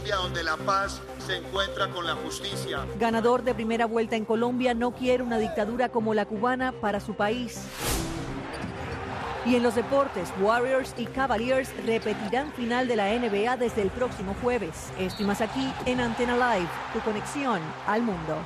Colombia, donde la paz se encuentra con la justicia. Ganador de primera vuelta en Colombia no quiere una dictadura como la cubana para su país. Y en los deportes, Warriors y Cavaliers repetirán final de la NBA desde el próximo jueves. Esto y más aquí en Antena Live, tu conexión al mundo.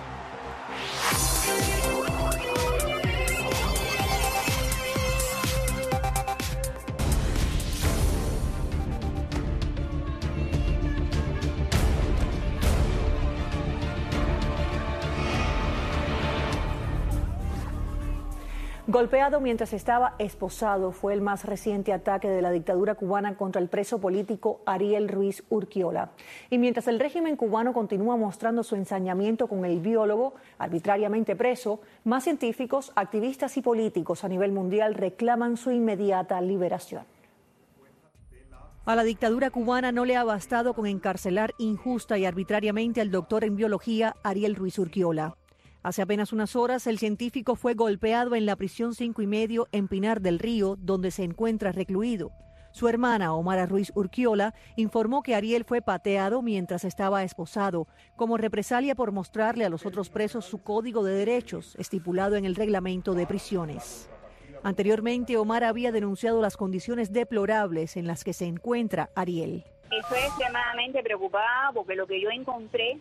Golpeado mientras estaba esposado fue el más reciente ataque de la dictadura cubana contra el preso político Ariel Ruiz Urquiola. Y mientras el régimen cubano continúa mostrando su ensañamiento con el biólogo arbitrariamente preso, más científicos, activistas y políticos a nivel mundial reclaman su inmediata liberación. A la dictadura cubana no le ha bastado con encarcelar injusta y arbitrariamente al doctor en biología Ariel Ruiz Urquiola. Hace apenas unas horas, el científico fue golpeado en la prisión 5 y medio en Pinar del Río, donde se encuentra recluido. Su hermana, Omara Ruiz Urquiola, informó que Ariel fue pateado mientras estaba esposado, como represalia por mostrarle a los otros presos su código de derechos, estipulado en el reglamento de prisiones. Anteriormente, Omara había denunciado las condiciones deplorables en las que se encuentra Ariel. Estoy extremadamente preocupada porque lo que yo encontré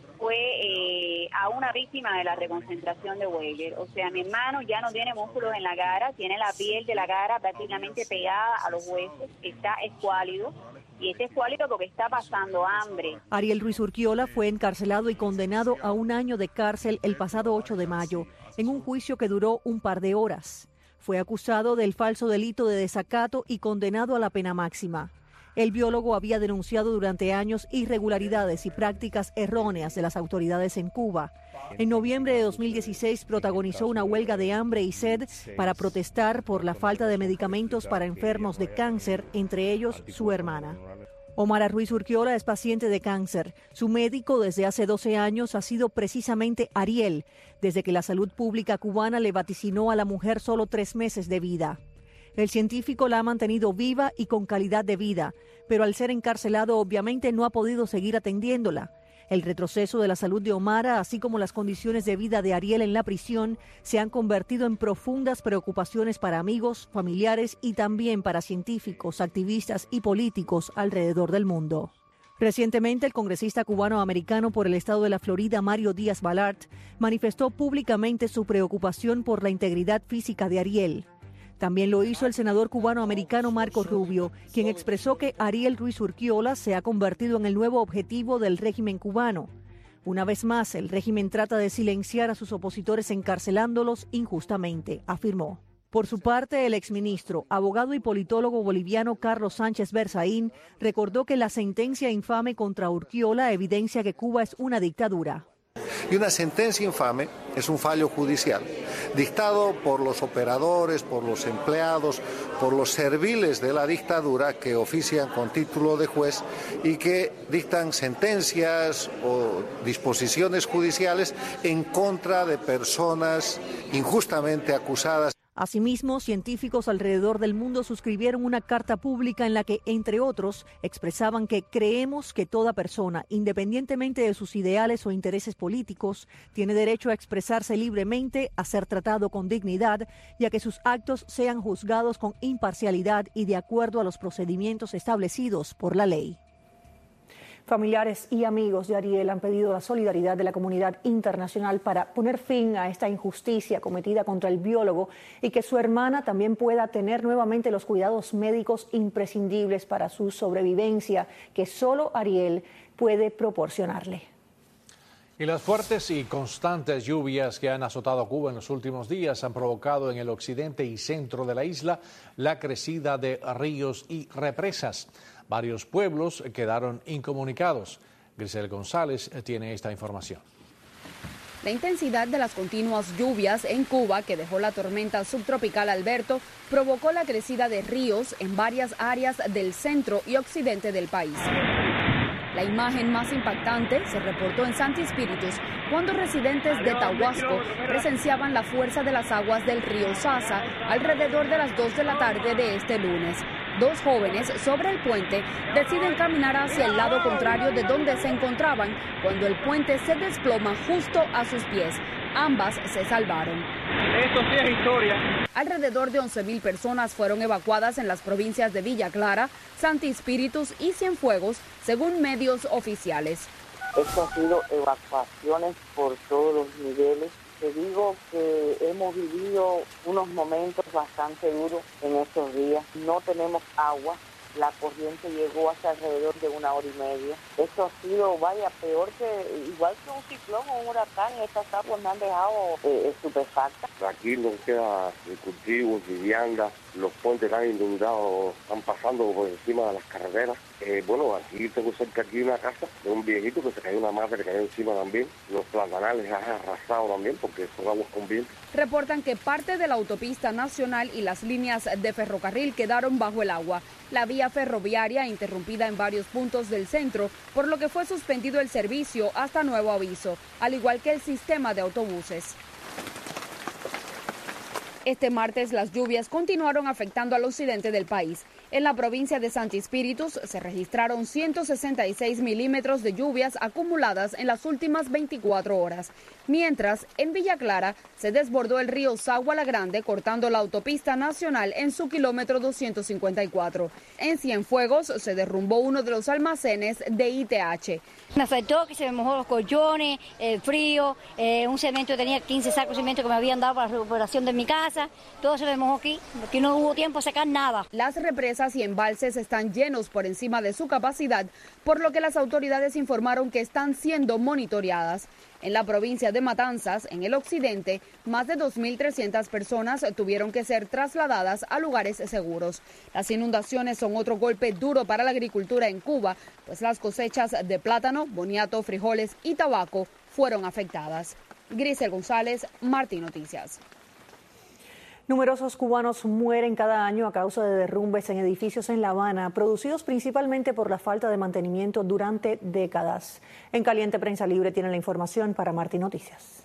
fue a una víctima de la reconcentración de Weller. O sea, mi hermano ya no tiene músculos en la cara, tiene la piel de la cara prácticamente pegada a los huesos, está escuálido, y está escuálido porque está pasando hambre. Ariel Ruiz Urquiola fue encarcelado y condenado a 1 año de cárcel el pasado 8 de mayo, en un juicio que duró un par de horas. Fue acusado del falso delito de desacato y condenado a la pena máxima. El biólogo había denunciado durante años irregularidades y prácticas erróneas de las autoridades en Cuba. En noviembre de 2016 protagonizó una huelga de hambre y sed para protestar por la falta de medicamentos para enfermos de cáncer, entre ellos su hermana. Omara Ruiz Urquiola es paciente de cáncer. Su médico desde hace 12 años ha sido precisamente Ariel, desde que la salud pública cubana le vaticinó a la mujer solo 3 meses de vida. El científico la ha mantenido viva y con calidad de vida, pero al ser encarcelado obviamente no ha podido seguir atendiéndola. El retroceso de la salud de Omara, así como las condiciones de vida de Ariel en la prisión, se han convertido en profundas preocupaciones para amigos, familiares y también para científicos, activistas y políticos alrededor del mundo. Recientemente, el congresista cubano-americano por el estado de la Florida, Mario Díaz Balart, manifestó públicamente su preocupación por la integridad física de Ariel. También lo hizo el senador cubano-americano Marco Rubio, quien expresó que Ariel Ruiz Urquiola se ha convertido en el nuevo objetivo del régimen cubano. Una vez más, el régimen trata de silenciar a sus opositores encarcelándolos injustamente, afirmó. Por su parte, el exministro, abogado y politólogo boliviano Carlos Sánchez Berzaín recordó que la sentencia infame contra Urquiola evidencia que Cuba es una dictadura. Y una sentencia infame es un fallo judicial, dictado por los operadores, por los empleados, por los serviles de la dictadura que ofician con título de juez y que dictan sentencias o disposiciones judiciales en contra de personas injustamente acusadas. Asimismo, científicos alrededor del mundo suscribieron una carta pública en la que, entre otros, expresaban que creemos que toda persona, independientemente de sus ideales o intereses políticos, tiene derecho a expresarse libremente, a ser tratado con dignidad y a que sus actos sean juzgados con imparcialidad y de acuerdo a los procedimientos establecidos por la ley. Familiares y amigos de Ariel han pedido la solidaridad de la comunidad internacional para poner fin a esta injusticia cometida contra el biólogo y que su hermana también pueda tener nuevamente los cuidados médicos imprescindibles para su sobrevivencia que solo Ariel puede proporcionarle. Y las fuertes y constantes lluvias que han azotado a Cuba en los últimos días han provocado en el occidente y centro de la isla la crecida de ríos y represas. Varios pueblos quedaron incomunicados. Grisel González tiene esta información. La intensidad de las continuas lluvias en Cuba, que dejó la tormenta subtropical Alberto, provocó la crecida de ríos en varias áreas del centro y occidente del país. La imagen más impactante se reportó en Santi Espíritus, cuando residentes de Tahuasco presenciaban la fuerza de las aguas del río Sasa alrededor de las 2 de la tarde de este lunes. 2 jóvenes sobre el puente deciden caminar hacia el lado contrario de donde se encontraban cuando el puente se desploma justo a sus pies. Ambas se salvaron. Esto sí es historia. Alrededor de 11.000 personas fueron evacuadas en las provincias de Villa Clara, Santi Espíritus y Cienfuegos, según medios oficiales. Esto ha sido evacuaciones por todos los niveles. Te digo que hemos vivido unos momentos bastante duros en estos días. No tenemos agua. La corriente llegó hasta alrededor de 1 hora y media. Esto ha sido, peor que, igual que un ciclón o un huracán. Estas aguas me han dejado estupefacta. Aquí no queda ni cultivos, ni viandas, los puentes han inundado, están pasando por encima de las carreteras. Aquí tengo cerca aquí una casa de un viejito que se cayó, una madre que cayó encima también. Los platanales han arrasado también porque son aguas con viento. Reportan que parte de la autopista nacional y las líneas de ferrocarril quedaron bajo el agua. La vía ferroviaria interrumpida en varios puntos del centro, por lo que fue suspendido el servicio hasta nuevo aviso, al igual que el sistema de autobuses. Este martes las lluvias continuaron afectando al occidente del país. En la provincia de Santi Espíritus se registraron 166 milímetros de lluvias acumuladas en las últimas 24 horas, mientras en Villa Clara se desbordó el río Sagua la Grande cortando la autopista nacional en su kilómetro 254. En Cienfuegos se derrumbó uno de los almacenes de ITH. Me afectó que se me mojó los colchones, el frío, un cemento, tenía 15 sacos de cemento que me habían dado para la recuperación de mi casa, todo se me mojó aquí no hubo tiempo de sacar nada. Las represas y embalses están llenos por encima de su capacidad, por lo que las autoridades informaron que están siendo monitoreadas. En la provincia de Matanzas, en el occidente, más de 2.300 personas tuvieron que ser trasladadas a lugares seguros. Las inundaciones son otro golpe duro para la agricultura en Cuba, pues las cosechas de plátano, boniato, frijoles y tabaco fueron afectadas. Grisel González, Martín Noticias. Numerosos cubanos mueren cada año a causa de derrumbes en edificios en La Habana, producidos principalmente por la falta de mantenimiento durante décadas. En Caliente Prensa Libre tiene la información para Martín Noticias.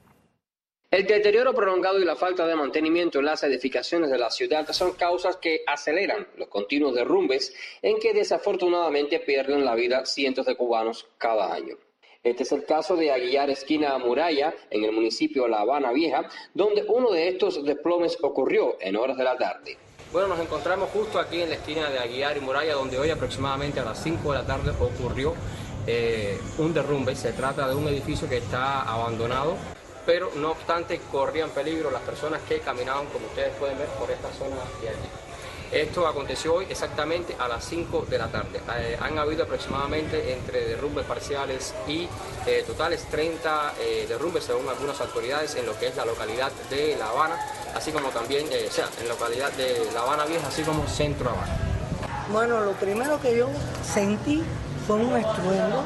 El deterioro prolongado y la falta de mantenimiento en las edificaciones de la ciudad son causas que aceleran los continuos derrumbes en que desafortunadamente pierden la vida cientos de cubanos cada año. Este es el caso de Aguilar esquina Muralla, en el municipio de La Habana Vieja, donde uno de estos desplomes ocurrió en horas de la tarde. Bueno, nos encontramos justo aquí en la esquina de Aguilar y Muralla, donde hoy aproximadamente a las 5 de la tarde ocurrió un derrumbe. Se trata de un edificio que está abandonado, pero no obstante corrían peligro las personas que caminaban, como ustedes pueden ver, por esta zona de aquí. Esto aconteció hoy exactamente a las 5 de la tarde. Han habido aproximadamente entre derrumbes parciales y totales 30 derrumbes según algunas autoridades en lo que es la localidad de La Habana, así como también en la localidad de La Habana Vieja, así como Centro Habana. Bueno, lo primero que yo sentí fue un estruendo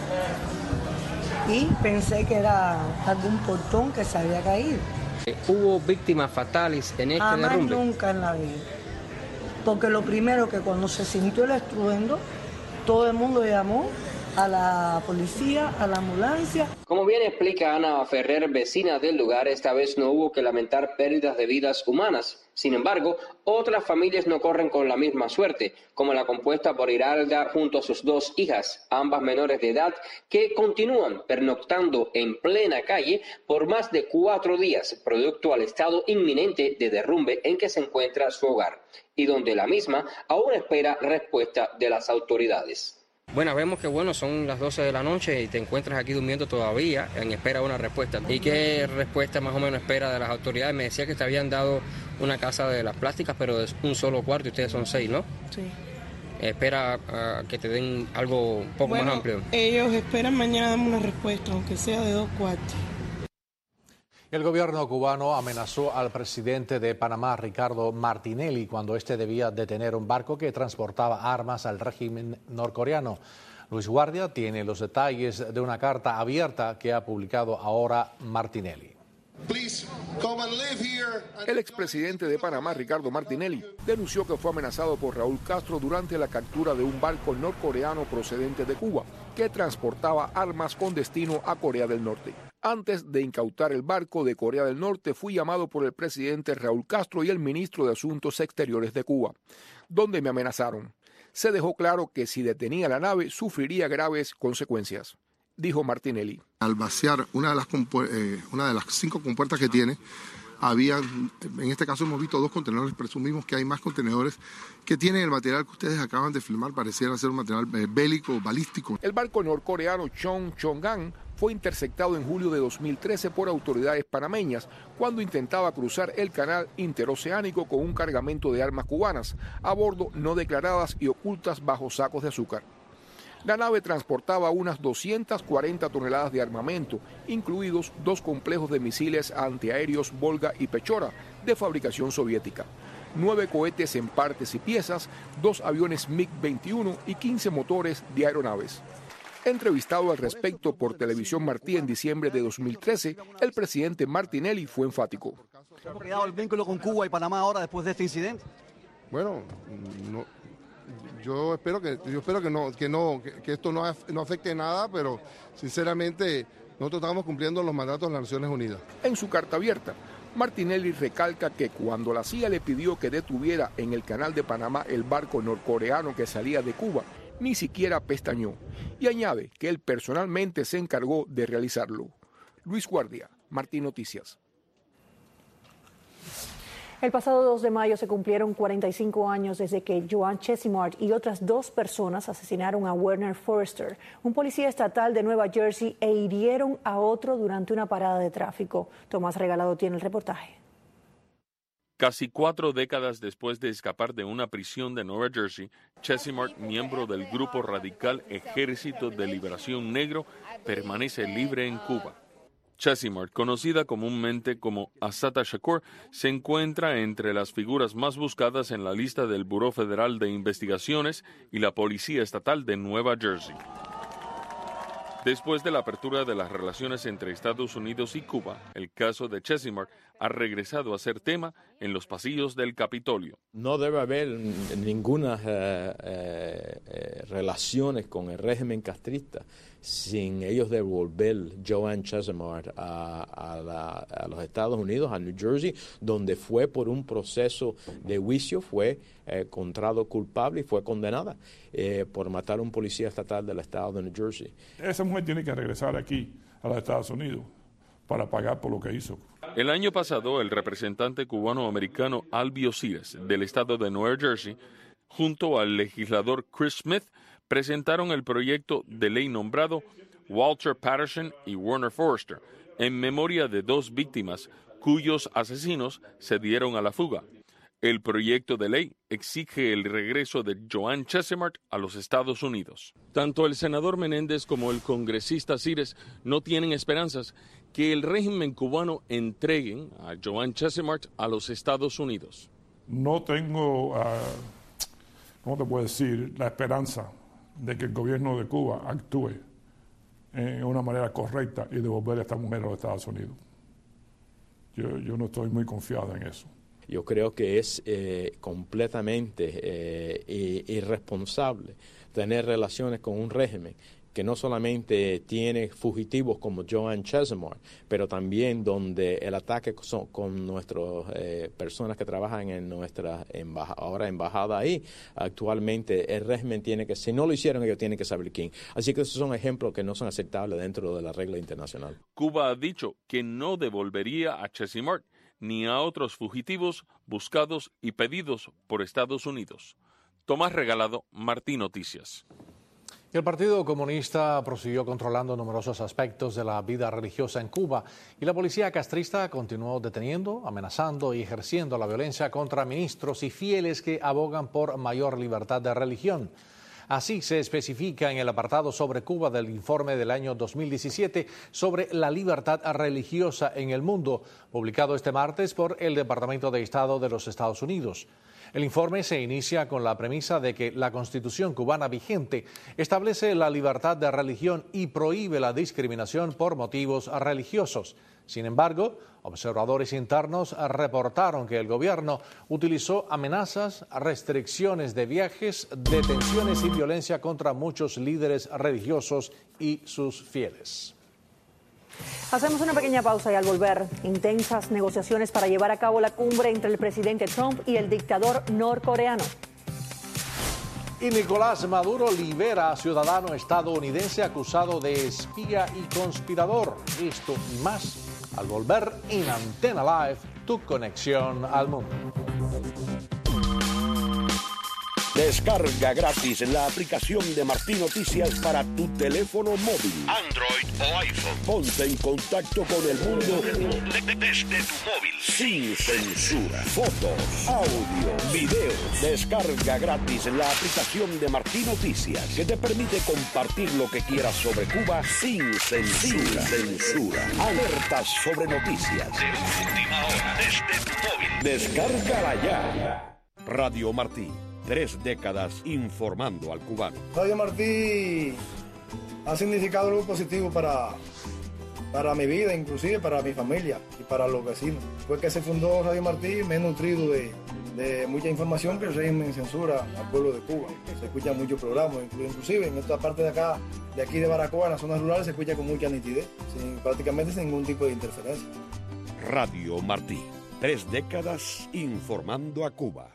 y pensé que era algún portón que se había caído. ¿Hubo víctimas fatales en este derrumbe? Nunca en la vida. Porque lo primero que cuando se sintió el estruendo, todo el mundo llamó a la policía, a la ambulancia. Como bien explica Ana Ferrer, vecina del lugar, esta vez no hubo que lamentar pérdidas de vidas humanas. Sin embargo, otras familias no corren con la misma suerte, como la compuesta por Iralda junto a sus 2 hijas, ambas menores de edad, que continúan pernoctando en plena calle por más de 4 días, producto al estado inminente de derrumbe en que se encuentra su hogar, y donde la misma aún espera respuesta de las autoridades. Bueno, vemos que son las 12 de la noche y te encuentras aquí durmiendo todavía en espera de una respuesta. ¿Y qué respuesta más o menos espera de las autoridades? Me decía que te habían dado una casa de las plásticas, pero es un solo cuarto y ustedes son 6, ¿no? Sí. Espera que te den algo un poco más amplio. Ellos esperan mañana darme una respuesta, aunque sea de 2 cuartos. El gobierno cubano amenazó al presidente de Panamá, Ricardo Martinelli, cuando este debía detener un barco que transportaba armas al régimen norcoreano. Luis Guardia tiene los detalles de una carta abierta que ha publicado ahora Martinelli. El expresidente de Panamá, Ricardo Martinelli, denunció que fue amenazado por Raúl Castro durante la captura de un barco norcoreano procedente de Cuba, que transportaba armas con destino a Corea del Norte. Antes de incautar el barco de Corea del Norte, fui llamado por el presidente Raúl Castro y el ministro de Asuntos Exteriores de Cuba, donde me amenazaron. Se dejó claro que si detenía la nave, sufriría graves consecuencias, dijo Martinelli. Al vaciar una de las 5 compuertas que tiene, en este caso hemos visto 2 contenedores, presumimos que hay más contenedores que tienen el material que ustedes acaban de filmar, pareciera ser un material bélico, balístico. El barco norcoreano Chong-Chong-Gan fue interceptado en julio de 2013 por autoridades panameñas cuando intentaba cruzar el canal interoceánico con un cargamento de armas cubanas a bordo no declaradas y ocultas bajo sacos de azúcar. La nave transportaba unas 240 toneladas de armamento, incluidos 2 complejos de misiles antiaéreos Volga y Pechora, de fabricación soviética, 9 cohetes en partes y piezas, 2 aviones MiG-21 y 15 motores de aeronaves. Entrevistado al respecto por Televisión Martí en diciembre de 2013, el presidente Martinelli fue enfático. ¿Cómo ha quedado el vínculo con Cuba y Panamá ahora después de este incidente? Bueno, yo espero que esto no afecte nada, pero sinceramente nosotros estamos cumpliendo los mandatos de las Naciones Unidas. En su carta abierta, Martinelli recalca que cuando la CIA le pidió que detuviera en el canal de Panamá el barco norcoreano que salía de Cuba, ni siquiera pestañeó, y añade que él personalmente se encargó de realizarlo. Luis Guardia, Martí Noticias. El pasado 2 de mayo se cumplieron 45 años desde que Joan Chesimard y otras 2 personas asesinaron a Werner Forrester, un policía estatal de Nueva Jersey, e hirieron a otro durante una parada de tráfico. Tomás Regalado tiene el reportaje. Casi 4 décadas después de escapar de una prisión de Nueva Jersey, Chesimard, miembro del grupo radical Ejército de Liberación Negro, permanece libre en Cuba. Chesimard, conocida comúnmente como Assata Shakur, se encuentra entre las figuras más buscadas en la lista del Buró Federal de Investigaciones y la Policía Estatal de Nueva Jersey. Después de la apertura de las relaciones entre Estados Unidos y Cuba, el caso de Chesimard ha regresado a ser tema en los pasillos del Capitolio. No debe haber ninguna relaciones con el régimen castrista sin ellos devolver Joan Chesimard a los Estados Unidos, a New Jersey, donde fue por un proceso de juicio, fue encontrado culpable y fue condenada por matar a un policía estatal del estado de New Jersey. Esa mujer tiene que regresar aquí a los Estados Unidos para pagar por lo que hizo. El año pasado, el representante cubano-americano Albio Cires, del estado de Nueva Jersey, junto al legislador Chris Smith, presentaron el proyecto de ley nombrado Walter Patterson y Werner Forrester, en memoria de 2 víctimas cuyos asesinos se dieron a la fuga. El proyecto de ley exige el regreso de Joan Chesimard a los Estados Unidos. Tanto el senador Menéndez como el congresista Cires no tienen esperanzas que el régimen cubano entreguen a Joan Chesimard a los Estados Unidos. No tengo, ¿cómo te puedo decir?, la esperanza de que el gobierno de Cuba actúe de una manera correcta y devolver a esta mujer a los Estados Unidos. Yo no estoy muy confiado en eso. Yo creo que es completamente irresponsable tener relaciones con un régimen que no solamente tiene fugitivos como Joan Chesimard, pero también donde el ataque con nuestras personas que trabajan en nuestra embajada ahí, actualmente el régimen tiene que, si no lo hicieron, ellos tienen que saber quién. Así que esos son ejemplos que no son aceptables dentro de la regla internacional. Cuba ha dicho que no devolvería a Chesimard ni a otros fugitivos buscados y pedidos por Estados Unidos. Tomás Regalado, Martí Noticias. El Partido Comunista prosiguió controlando numerosos aspectos de la vida religiosa en Cuba y la policía castrista continuó deteniendo, amenazando y ejerciendo la violencia contra ministros y fieles que abogan por mayor libertad de religión. Así se especifica en el apartado sobre Cuba del informe del año 2017 sobre la libertad religiosa en el mundo, publicado este martes por el Departamento de Estado de los Estados Unidos. El informe se inicia con la premisa de que la Constitución cubana vigente establece la libertad de religión y prohíbe la discriminación por motivos religiosos. Sin embargo, observadores internos reportaron que el gobierno utilizó amenazas, restricciones de viajes, detenciones y violencia contra muchos líderes religiosos y sus fieles. Hacemos una pequeña pausa y al volver, intensas negociaciones para llevar a cabo la cumbre entre el presidente Trump y el dictador norcoreano. Y Nicolás Maduro libera a ciudadano estadounidense acusado de espía y conspirador. Esto y más al volver en Antena Live, tu conexión al mundo. Descarga gratis la aplicación de Martí Noticias para tu teléfono móvil, Android o iPhone. Ponte en contacto con el mundo desde tu móvil, sin censura. Fotos, audio, videos. Descarga gratis la aplicación de Martí Noticias, que te permite compartir lo que quieras sobre Cuba sin censura. Alertas sobre noticias de última hora desde tu móvil. Descárgala ya. Radio Martí. 3 décadas informando al cubano. Radio Martí ha significado algo positivo para mi vida, inclusive para mi familia y para los vecinos. Después que se fundó Radio Martí, me he nutrido de mucha información que el régimen censura al pueblo de Cuba. Se escuchan muchos programas, inclusive en esta parte de aquí de Baracoa, en las zonas rurales, se escucha con mucha nitidez, prácticamente sin ningún tipo de interferencia. Radio Martí, 3 décadas informando a Cuba.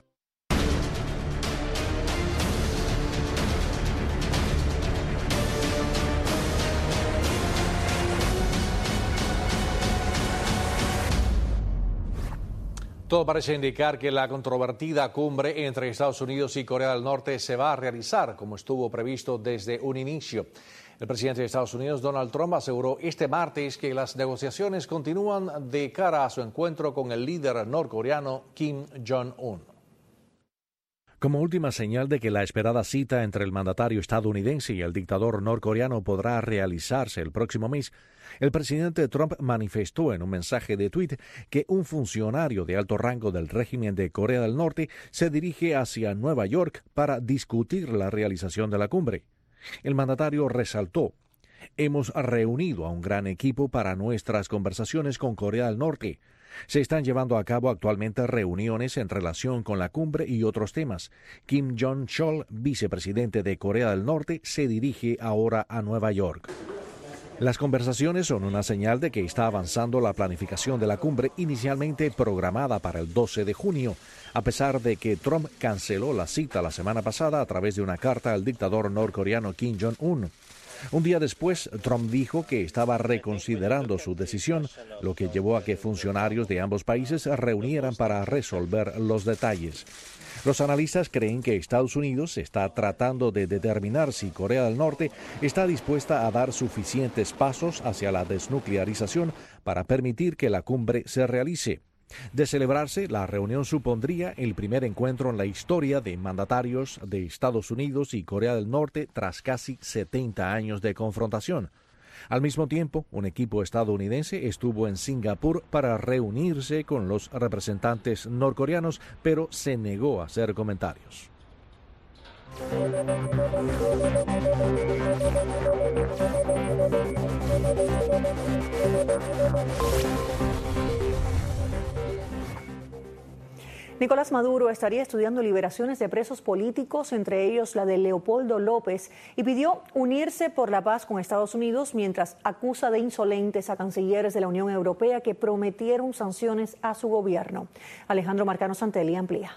Todo parece indicar que la controvertida cumbre entre Estados Unidos y Corea del Norte se va a realizar como estuvo previsto desde un inicio. El presidente de Estados Unidos, Donald Trump, aseguró este martes que las negociaciones continúan de cara a su encuentro con el líder norcoreano Kim Jong-un. Como última señal de que la esperada cita entre el mandatario estadounidense y el dictador norcoreano podrá realizarse el próximo mes, el presidente Trump manifestó en un mensaje de tuit que un funcionario de alto rango del régimen de Corea del Norte se dirige hacia Nueva York para discutir la realización de la cumbre. El mandatario resaltó: «Hemos reunido a un gran equipo para nuestras conversaciones con Corea del Norte. Se están llevando a cabo actualmente reuniones en relación con la cumbre y otros temas. Kim Jong-chol, vicepresidente de Corea del Norte, se dirige ahora a Nueva York». Las conversaciones son una señal de que está avanzando la planificación de la cumbre inicialmente programada para el 12 de junio, a pesar de que Trump canceló la cita la semana pasada a través de una carta al dictador norcoreano Kim Jong-un. Un día después, Trump dijo que estaba reconsiderando su decisión, lo que llevó a que funcionarios de ambos países se reunieran para resolver los detalles. Los analistas creen que Estados Unidos está tratando de determinar si Corea del Norte está dispuesta a dar suficientes pasos hacia la desnuclearización para permitir que la cumbre se realice. De celebrarse, la reunión supondría el primer encuentro en la historia de mandatarios de Estados Unidos y Corea del Norte tras casi 70 años de confrontación. Al mismo tiempo, un equipo estadounidense estuvo en Singapur para reunirse con los representantes norcoreanos, pero se negó a hacer comentarios. Nicolás Maduro estaría estudiando liberaciones de presos políticos, entre ellos la de Leopoldo López, y pidió unirse por la paz con Estados Unidos mientras acusa de insolentes a cancilleres de la Unión Europea que prometieron sanciones a su gobierno. Alejandro Marcano Santelli amplía.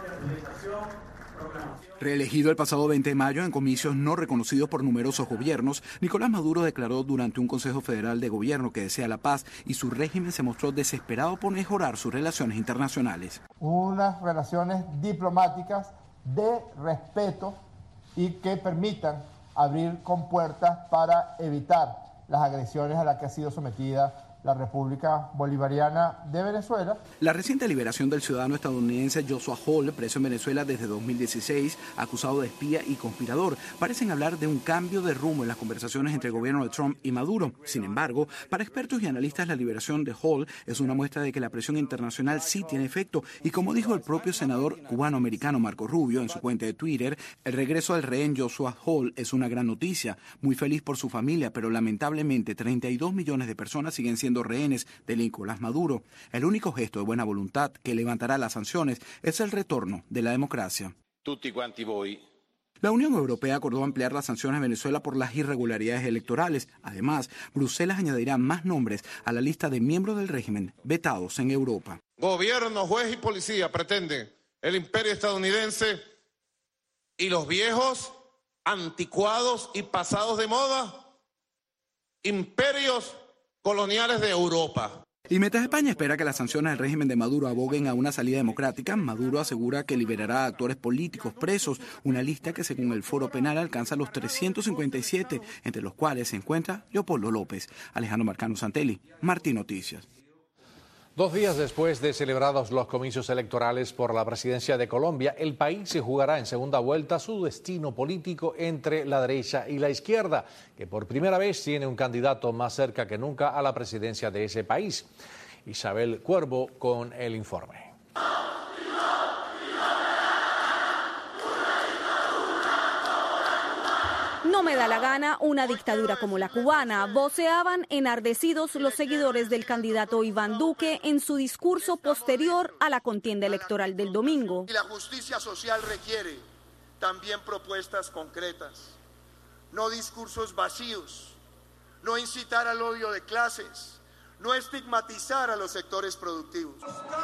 Reelegido el pasado 20 de mayo en comicios no reconocidos por numerosos gobiernos, Nicolás Maduro declaró durante un Consejo Federal de Gobierno que desea la paz y su régimen se mostró desesperado por mejorar sus relaciones internacionales. Unas relaciones diplomáticas de respeto y que permitan abrir compuertas para evitar las agresiones a las que ha sido sometida la República Bolivariana de Venezuela. La reciente liberación del ciudadano estadounidense Joshua Hall, preso en Venezuela desde 2016, acusado de espía y conspirador, parecen hablar de un cambio de rumbo en las conversaciones entre el gobierno de Trump y Maduro. Sin embargo, para expertos y analistas, la liberación de Hall es una muestra de que la presión internacional sí tiene efecto y, como dijo el propio senador cubano-americano Marco Rubio en su cuenta de Twitter, el regreso del rehén Joshua Hall es una gran noticia, muy feliz por su familia, pero lamentablemente 32 millones de personas siguen siendo rehenes de Nicolás Maduro. El único gesto de buena voluntad que levantará las sanciones es el retorno de la democracia. Tutti quanti voi. La Unión Europea acordó ampliar las sanciones a Venezuela por las irregularidades electorales. Además, Bruselas añadirá más nombres a la lista de miembros del régimen vetados en Europa. Gobierno, juez y policía pretenden el imperio estadounidense y los viejos, anticuados y pasados de moda, imperios coloniales de Europa. Y mientras España espera que las sanciones del régimen de Maduro aboguen a una salida democrática, Maduro asegura que liberará a actores políticos presos, una lista que según el Foro Penal alcanza los 357, entre los cuales se encuentra Leopoldo López. Alejandro Marcano Santelli, Martín Noticias. 2 días después de celebrados los comicios electorales por la presidencia de Colombia, el país se jugará en segunda vuelta su destino político entre la derecha y la izquierda, que por primera vez tiene un candidato más cerca que nunca a la presidencia de ese país. Isabel Cuervo con el informe. No me da la gana una dictadura como la cubana, voceaban enardecidos los seguidores del candidato Iván Duque en su discurso posterior a la contienda electoral del domingo. Y la justicia social requiere también propuestas concretas, no discursos vacíos, no incitar al odio de clases, no estigmatizar a los sectores productivos.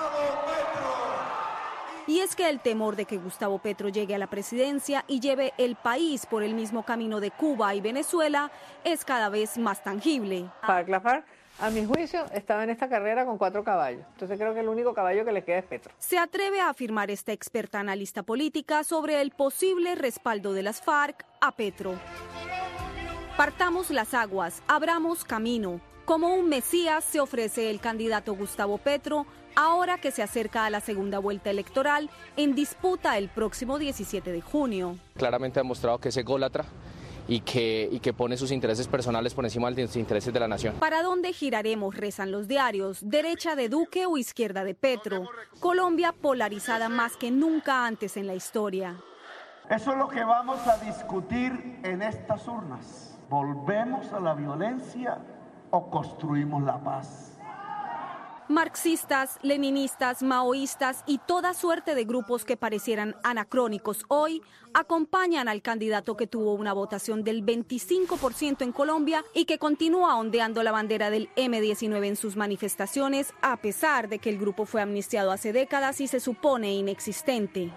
Y es que el temor de que Gustavo Petro llegue a la presidencia y lleve el país por el mismo camino de Cuba y Venezuela es cada vez más tangible. La FARC, a mi juicio, estaba en esta carrera con 4 caballos. Entonces creo que el único caballo que le queda es Petro. Se atreve a afirmar esta experta analista política sobre el posible respaldo de las FARC a Petro. Partamos las aguas, abramos camino. Como un mesías se ofrece el candidato Gustavo Petro, ahora que se acerca a la segunda vuelta electoral en disputa el próximo 17 de junio. Claramente ha demostrado que es ególatra y que pone sus intereses personales por encima de los intereses de la nación. ¿Para dónde giraremos?, rezan los diarios. ¿Derecha de Duque o izquierda de Petro? Colombia polarizada más que nunca antes en la historia. Eso es lo que vamos a discutir en estas urnas. ¿Volvemos a la violencia o construimos la paz? Marxistas, leninistas, maoístas y toda suerte de grupos que parecieran anacrónicos hoy acompañan al candidato que tuvo una votación del 25% en Colombia y que continúa ondeando la bandera del M-19 en sus manifestaciones, a pesar de que el grupo fue amnistiado hace décadas y se supone inexistente.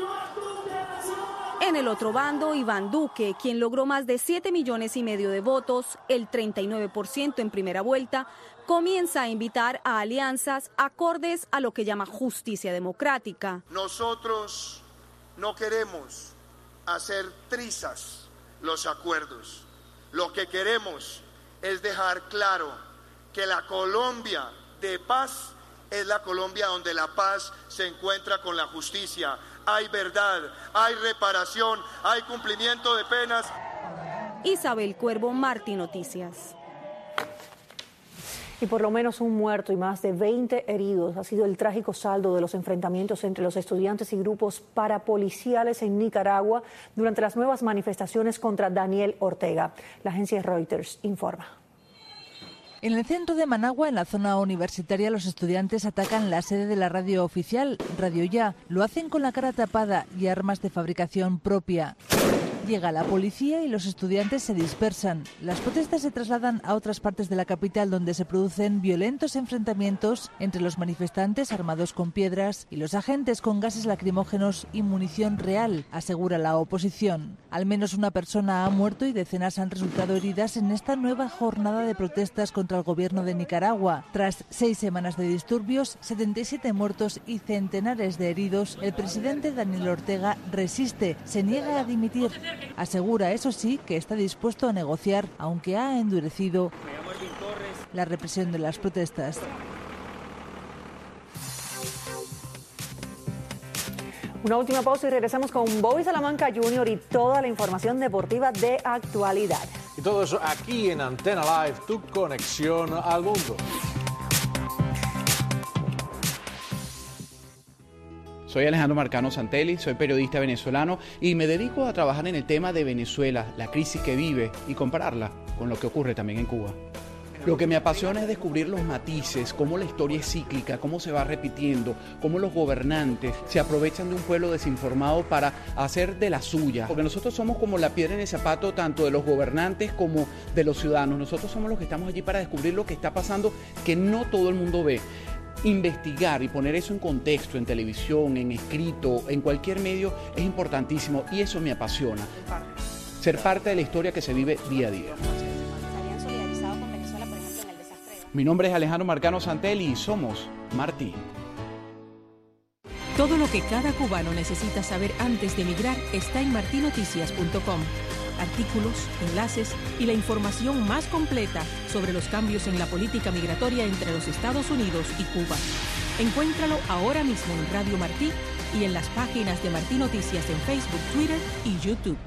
En el otro bando, Iván Duque, quien logró más de 7,5 millones de votos, el 39% en primera vuelta, comienza a invitar a alianzas acordes a lo que llama justicia democrática. Nosotros no queremos hacer trizas los acuerdos. Lo que queremos es dejar claro que la Colombia de paz es la Colombia donde la paz se encuentra con la justicia. Hay verdad, hay reparación, hay cumplimiento de penas. Isabel Cuervo, Martín Noticias. Y por lo menos un muerto y más de 20 heridos ha sido el trágico saldo de los enfrentamientos entre los estudiantes y grupos parapoliciales en Nicaragua durante las nuevas manifestaciones contra Daniel Ortega. La agencia Reuters informa. En el centro de Managua, en la zona universitaria, los estudiantes atacan la sede de la radio oficial, Radio Ya. Lo hacen con la cara tapada y armas de fabricación propia. Llega la policía y los estudiantes se dispersan. Las protestas se trasladan a otras partes de la capital, donde se producen violentos enfrentamientos entre los manifestantes armados con piedras y los agentes con gases lacrimógenos y munición real, asegura la oposición. Al menos una persona ha muerto y decenas han resultado heridas en esta nueva jornada de protestas contra el gobierno de Nicaragua. Tras 6 semanas de disturbios, 77 muertos y centenares de heridos, el presidente Daniel Ortega resiste, se niega a dimitir. Asegura, eso sí, que está dispuesto a negociar, aunque ha endurecido la represión de las protestas. Una última pausa y regresamos con Bobby Salamanca Jr. y toda la información deportiva de actualidad. Y todo eso aquí en Antena Live, tu conexión al mundo. Soy Alejandro Marcano Santelli, soy periodista venezolano y me dedico a trabajar en el tema de Venezuela, la crisis que vive y compararla con lo que ocurre también en Cuba. Lo que me apasiona es descubrir los matices, cómo la historia es cíclica, cómo se va repitiendo, cómo los gobernantes se aprovechan de un pueblo desinformado para hacer de la suya. Porque nosotros somos como la piedra en el zapato tanto de los gobernantes como de los ciudadanos. Nosotros somos los que estamos allí para descubrir lo que está pasando que no todo el mundo ve. Investigar y poner eso en contexto, en televisión, en escrito, en cualquier medio, es importantísimo y eso me apasiona. Ser parte de la historia que se vive día a día. Mi nombre es Alejandro Marcano Santelli y somos Martí. Todo lo que cada cubano necesita saber antes de emigrar está en martinoticias.com. Artículos, enlaces y la información más completa sobre los cambios en la política migratoria entre los Estados Unidos y Cuba. Encuéntralo ahora mismo en Radio Martí y en las páginas de Martí Noticias en Facebook, Twitter y YouTube.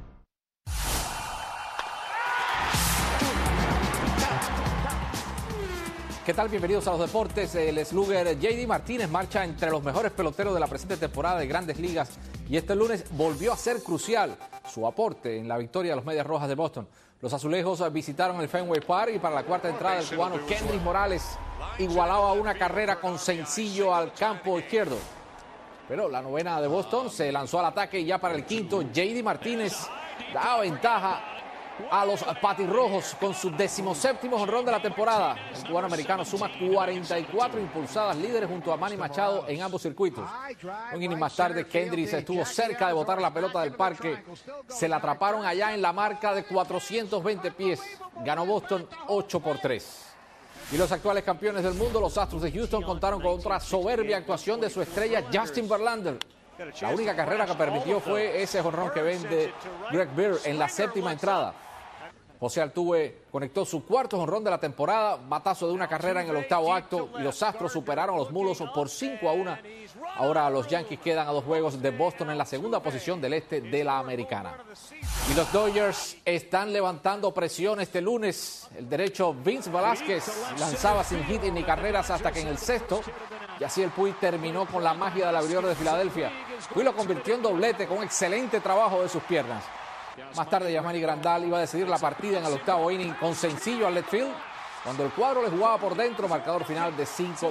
¿Qué tal? Bienvenidos a los deportes. El slugger JD Martínez marcha entre los mejores peloteros de la presente temporada de Grandes Ligas y este lunes volvió a ser crucial su aporte en la victoria de los Medias Rojas de Boston. Los azulejos visitaron el Fenway Park y para la cuarta entrada el cubano Kendrys Morales igualaba una carrera con sencillo al campo izquierdo. Pero la novena de Boston se lanzó al ataque y ya para el quinto JD Martínez da ventaja a los patirrojos con su 17º jonrón de la temporada. El cubano americano suma 44 impulsadas líderes junto a Manny Machado en ambos circuitos. Un inning más tarde, Kendrys estuvo cerca de botar la pelota del parque. Se la atraparon allá en la marca de 420 pies. Ganó Boston 8-3. Y los actuales campeones del mundo, los Astros de Houston, contaron con otra soberbia actuación de su estrella Justin Verlander. La única carrera que permitió fue ese jonrón que vende Greg Bird en la séptima entrada. José Altuve conectó su cuarto jonrón de la temporada, batazo de una carrera en el octavo acto y los Astros superaron a los Mulos por 5-1. Ahora los Yankees quedan a 2 juegos de Boston en la segunda posición del este de la Americana. Y los Dodgers están levantando presión este lunes. El derecho Vince Velázquez lanzaba sin hit ni carreras hasta que en el sexto, y así el Puy terminó con la magia del abridor de Filadelfia. Puy lo convirtió en doblete con un excelente trabajo de sus piernas. Más tarde, Yasmani Grandal iba a decidir la partida en el octavo inning con sencillo al left field, cuando el cuadro le jugaba por dentro, marcador final de 5-4.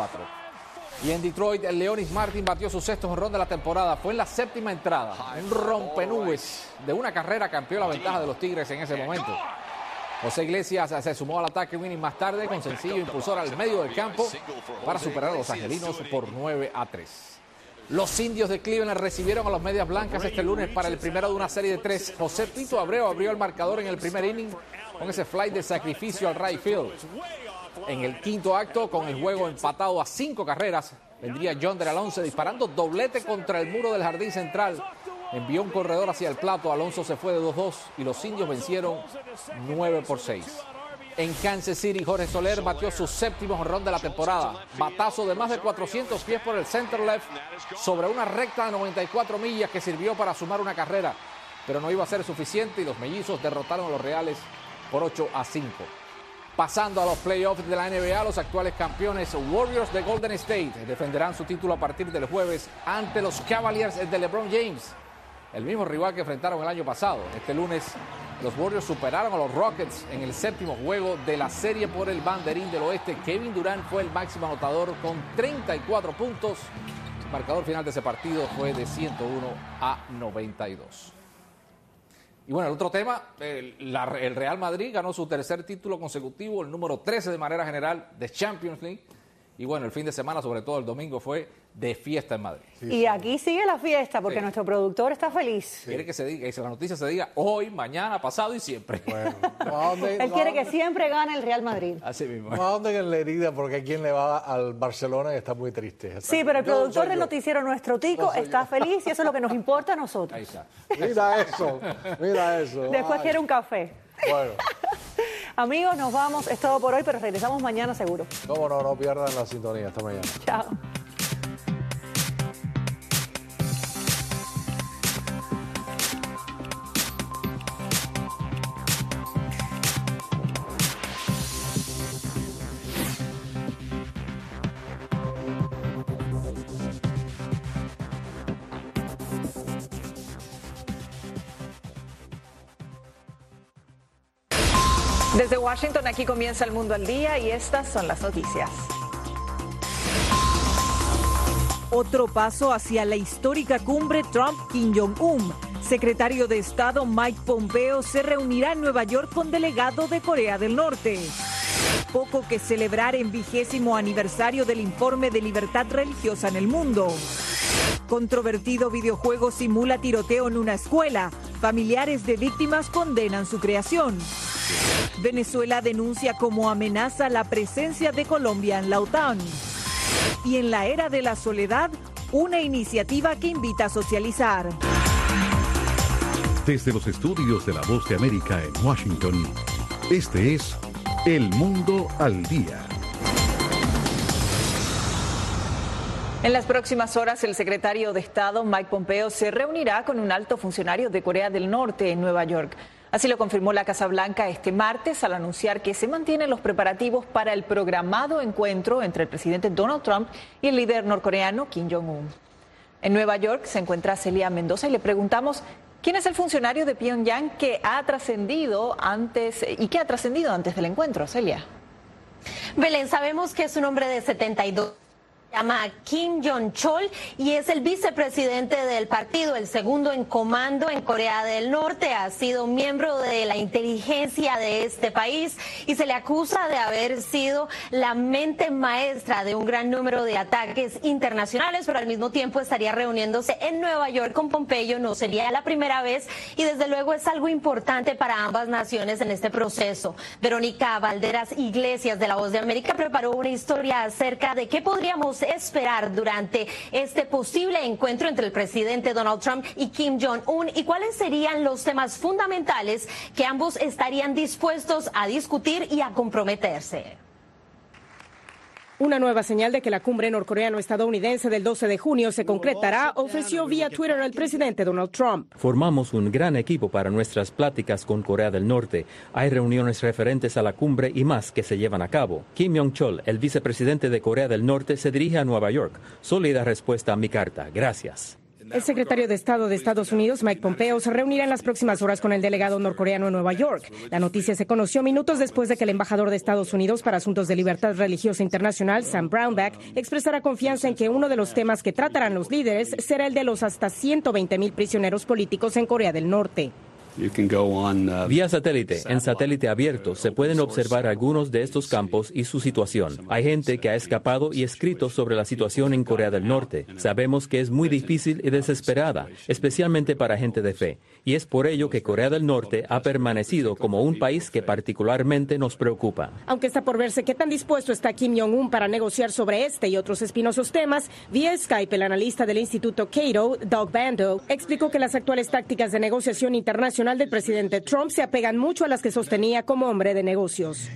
Y en Detroit, el Leonys Martin batió su sexto jonrón de la temporada. Fue en la séptima entrada. Un rompenubes de una carrera que amplió la ventaja de los Tigres en ese momento. José Iglesias se sumó al ataque un inning más tarde con sencillo impulsor al medio del campo para superar a los angelinos por 9-3. Los indios de Cleveland recibieron a los Medias Blancas este lunes para el primero de una serie de 3. José Pito Abreu abrió el marcador en el primer inning con ese fly de sacrificio al right field. En el quinto acto, con el juego empatado a 5 carreras, vendría Yonder Alonso disparando doblete contra el muro del jardín central. Envió un corredor hacia el plato, Alonso se fue de 2-2 y los indios vencieron 9-6. En Kansas City, Jorge Soler batió su séptimo jonrón de la temporada. Batazo de más de 400 pies por el center left sobre una recta de 94 millas que sirvió para sumar una carrera. Pero no iba a ser suficiente y los mellizos derrotaron a los Reales por 8-5. Pasando a los playoffs de la NBA, los actuales campeones Warriors de Golden State defenderán su título a partir del jueves ante los Cavaliers de LeBron James, el mismo rival que enfrentaron el año pasado. Este lunes los Warriors superaron a los Rockets en el séptimo juego de la serie por el banderín del oeste. Kevin Durant fue el máximo anotador con 34 puntos. El marcador final de ese partido fue de 101-92. Y bueno, el otro tema, el Real Madrid ganó su tercer título consecutivo, el número 13 de manera general de Champions League. Y bueno, el fin de semana, sobre todo el domingo, fue de fiesta en Madrid. Y aquí sigue la fiesta porque nuestro productor está feliz. Quiere que se diga, que la noticia se diga hoy, mañana, pasado y siempre. Bueno, él quiere que siempre gane el Real Madrid. Así mismo. No anden en la herida porque quien le va al Barcelona y está muy triste. Sí, pero el productor del noticiero, nuestro Tico, está feliz y eso es lo que nos importa a nosotros. Ahí está. Mira eso, mira eso. Después quiere un café. Bueno. Amigos, nos vamos. Es todo por hoy, pero regresamos mañana seguro. Cómo no, no pierdan la sintonía. Hasta mañana. Chao. Desde Washington, aquí comienza El Mundo al Día y estas son las noticias. Otro paso hacia la histórica cumbre Trump-Kim Jong-un. Secretario de Estado Mike Pompeo se reunirá en Nueva York con delegado de Corea del Norte. Poco que celebrar en 20º aniversario del informe de libertad religiosa en el mundo. Controvertido videojuego simula tiroteo en una escuela. Familiares de víctimas condenan su creación. Venezuela denuncia como amenaza la presencia de Colombia en la OTAN. Y en la era de la soledad, una iniciativa que invita a socializar. Desde los estudios de La Voz de América en Washington, este es El Mundo al Día. En las próximas horas, el secretario de Estado Mike Pompeo se reunirá con un alto funcionario de Corea del Norte en Nueva York. Así lo confirmó la Casa Blanca este martes al anunciar que se mantienen los preparativos para el programado encuentro entre el presidente Donald Trump y el líder norcoreano Kim Jong-un. En Nueva York se encuentra Celia Mendoza y le preguntamos quién es el funcionario de Pyongyang que ha trascendido antes del encuentro. Celia. Belén, sabemos que es un hombre de 72. Se llama Kim Jong-chol y es el vicepresidente del partido, el segundo en comando en Corea del Norte. Ha sido miembro de la inteligencia de este país y se le acusa de haber sido la mente maestra de un gran número de ataques internacionales, pero al mismo tiempo estaría reuniéndose en Nueva York con Pompeo. No sería la primera vez y desde luego es algo importante para ambas naciones en este proceso. Verónica Valderas Iglesias de La Voz de América preparó una historia acerca de qué podríamos esperar durante este posible encuentro entre el presidente Donald Trump y Kim Jong-un y cuáles serían los temas fundamentales que ambos estarían dispuestos a discutir y a comprometerse. Una nueva señal de que la cumbre norcoreano-estadounidense del 12 de junio se concretará, ofreció vía Twitter el presidente Donald Trump. Formamos un gran equipo para nuestras pláticas con Corea del Norte. Hay reuniones referentes a la cumbre y más que se llevan a cabo. Kim Jong-chol, el vicepresidente de Corea del Norte, se dirige a Nueva York. Sólida respuesta a mi carta. Gracias. El secretario de Estado de Estados Unidos, Mike Pompeo, se reunirá en las próximas horas con el delegado norcoreano en Nueva York. La noticia se conoció minutos después de que el embajador de Estados Unidos para Asuntos de Libertad Religiosa Internacional, Sam Brownback, expresara confianza en que uno de los temas que tratarán los líderes será el de los hasta 120,000 prisioneros políticos en Corea del Norte. Vía satélite, en satélite abierto, se pueden observar algunos de estos campos y su situación. Hay gente que ha escapado y escrito sobre la situación en Corea del Norte. Sabemos que es muy difícil y desesperada, especialmente para gente de fe. Y es por ello que Corea del Norte ha permanecido como un país que particularmente nos preocupa. Aunque está por verse qué tan dispuesto está Kim Jong-un para negociar sobre este y otros espinosos temas, vía Skype el analista del Instituto Cato, Doug Bando, explicó que las actuales tácticas de negociación internacional del presidente Trump se apegan mucho a las que sostenía como hombre de negocios.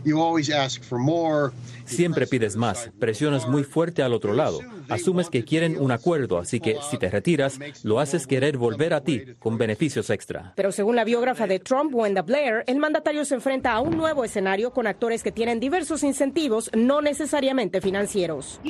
Siempre pides más, presionas muy fuerte al otro lado, asumes que quieren un acuerdo, así que si te retiras, lo haces querer volver a ti con beneficios extra. Pero según la biógrafa de Trump, Wenda Blair, el mandatario se enfrenta a un nuevo escenario con actores que tienen diversos incentivos, no necesariamente financieros.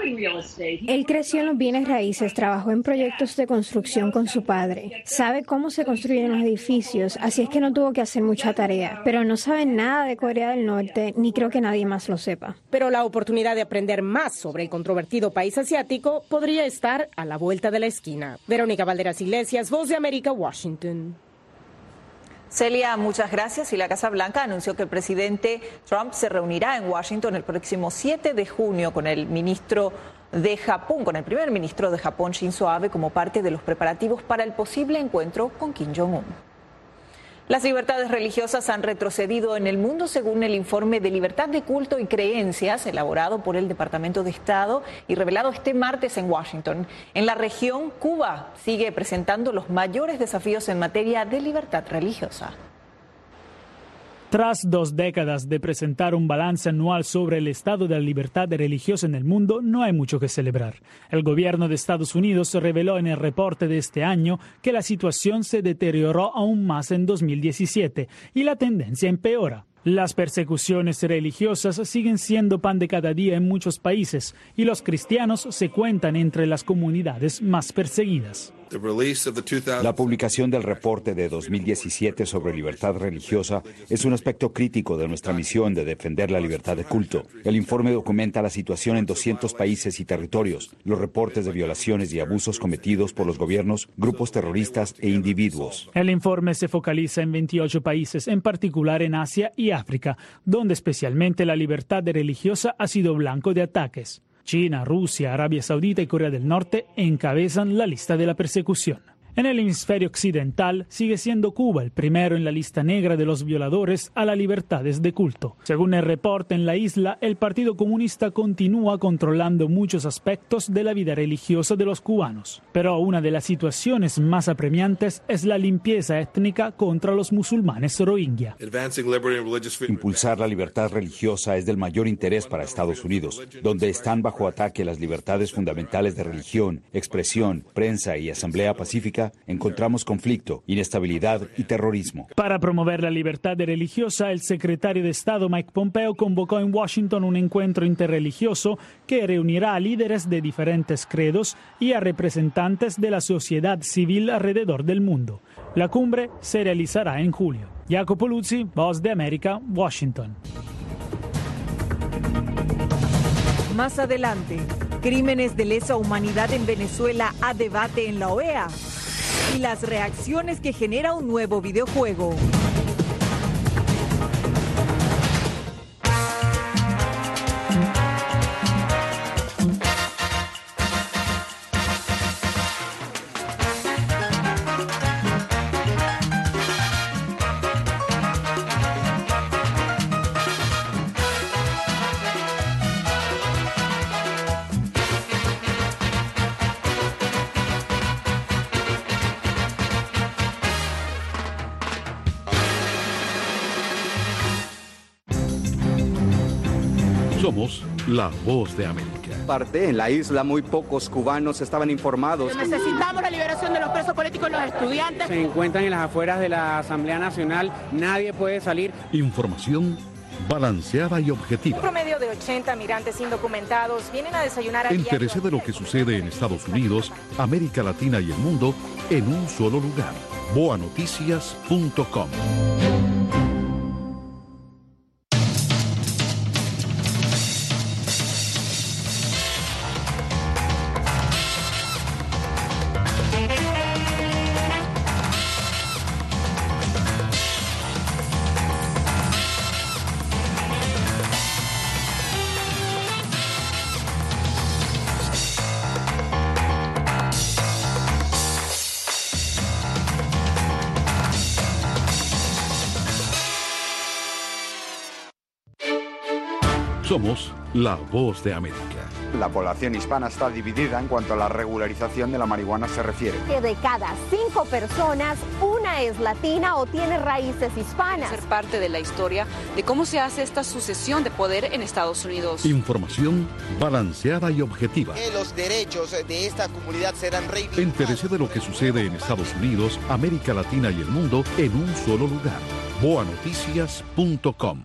Él creció en los bienes raíces, trabajó en proyectos de construcción con su padre, sabe cómo se construyen los edificios, así es que no tuvo que hacer mucha tarea, pero no sabe nada de Corea del Norte, ni creo que nadie más lo sepa. Pero la oportunidad de aprender más sobre el controvertido país asiático podría estar a la vuelta de la esquina. Verónica Valderas Iglesias, Voz de América, Washington. Celia, muchas gracias. Y la Casa Blanca anunció que el presidente Trump se reunirá en Washington el próximo 7 de junio con el ministro de Japón, con el primer ministro de Japón, Shinzo Abe, como parte de los preparativos para el posible encuentro con Kim Jong-un. Las libertades religiosas han retrocedido en el mundo según el informe de libertad de culto y creencias elaborado por el Departamento de Estado y revelado este martes en Washington. En la región, Cuba sigue presentando los mayores desafíos en materia de libertad religiosa. Tras 2 décadas de presentar un balance anual sobre el estado de la libertad religiosa en el mundo, no hay mucho que celebrar. El gobierno de Estados Unidos reveló en el reporte de este año que la situación se deterioró aún más en 2017 y la tendencia empeora. Las persecuciones religiosas siguen siendo pan de cada día en muchos países y los cristianos se cuentan entre las comunidades más perseguidas. La publicación del reporte de 2017 sobre libertad religiosa es un aspecto crítico de nuestra misión de defender la libertad de culto. El informe documenta la situación en 200 países y territorios, los reportes de violaciones y abusos cometidos por los gobiernos, grupos terroristas e individuos. El informe se focaliza en 28 países, en particular en Asia y África, donde especialmente la libertad religiosa ha sido blanco de ataques. China, Rusia, Arabia Saudita y Corea del Norte encabezan la lista de la persecución. En el hemisferio occidental sigue siendo Cuba el primero en la lista negra de los violadores a las libertades de culto. Según el reporte, en la isla, el Partido Comunista continúa controlando muchos aspectos de la vida religiosa de los cubanos. Pero una de las situaciones más apremiantes es la limpieza étnica contra los musulmanes rohingya. Impulsar la libertad religiosa es del mayor interés para Estados Unidos, donde están bajo ataque las libertades fundamentales de religión, expresión, prensa y asamblea pacífica. Encontramos conflicto, inestabilidad y terrorismo. Para promover la libertad religiosa, el secretario de Estado Mike Pompeo convocó en Washington un encuentro interreligioso que reunirá a líderes de diferentes credos y a representantes de la sociedad civil alrededor del mundo. La cumbre se realizará en julio. Jacopo Luzzi, Voz de América, Washington. Más adelante, crímenes de lesa humanidad en Venezuela a debate en la OEA. Y las reacciones que genera un nuevo videojuego. Somos la Voz de América. En la isla muy pocos cubanos estaban informados. Necesitamos la liberación de los presos políticos y los estudiantes. Se encuentran en las afueras de la Asamblea Nacional, nadie puede salir. Información balanceada y objetiva. Un promedio de 80 migrantes indocumentados vienen a desayunar a diario. Entérese de lo que sucede en Estados Unidos, América Latina y el mundo en un solo lugar. boanoticias.com. Somos la Voz de América. La población hispana está dividida en cuanto a la regularización de la marihuana se refiere. Que de cada 5 personas, una es latina o tiene raíces hispanas. Ser parte de la historia de cómo se hace esta sucesión de poder en Estados Unidos. Información balanceada y objetiva. Que los derechos de esta comunidad serán reivindicados. Entérese de lo que sucede en Estados Unidos, América Latina y el mundo en un solo lugar. boanoticias.com.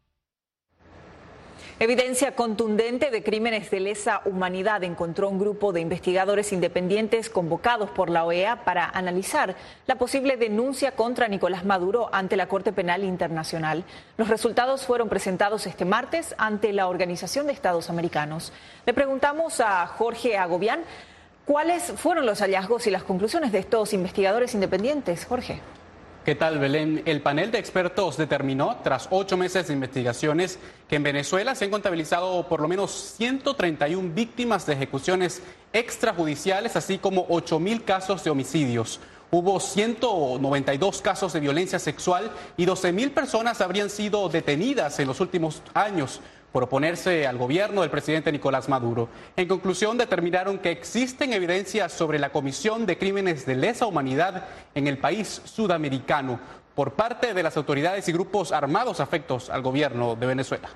Evidencia contundente de crímenes de lesa humanidad encontró un grupo de investigadores independientes convocados por la OEA para analizar la posible denuncia contra Nicolás Maduro ante la Corte Penal Internacional. Los resultados fueron presentados este martes ante la Organización de Estados Americanos. Le preguntamos a Jorge Agobián cuáles fueron los hallazgos y las conclusiones de estos investigadores independientes. Jorge. ¿Qué tal, Belén? El panel de expertos determinó, tras 8 meses de investigaciones, que en Venezuela se han contabilizado por lo menos 131 víctimas de ejecuciones extrajudiciales, así como 8.000 casos de homicidios. Hubo 192 casos de violencia sexual y 12.000 personas habrían sido detenidas en los últimos años por oponerse al gobierno del presidente Nicolás Maduro. En conclusión, determinaron que existen evidencias sobre la comisión de crímenes de lesa humanidad en el país sudamericano. por parte de las autoridades y grupos armados afectos al gobierno de Venezuela.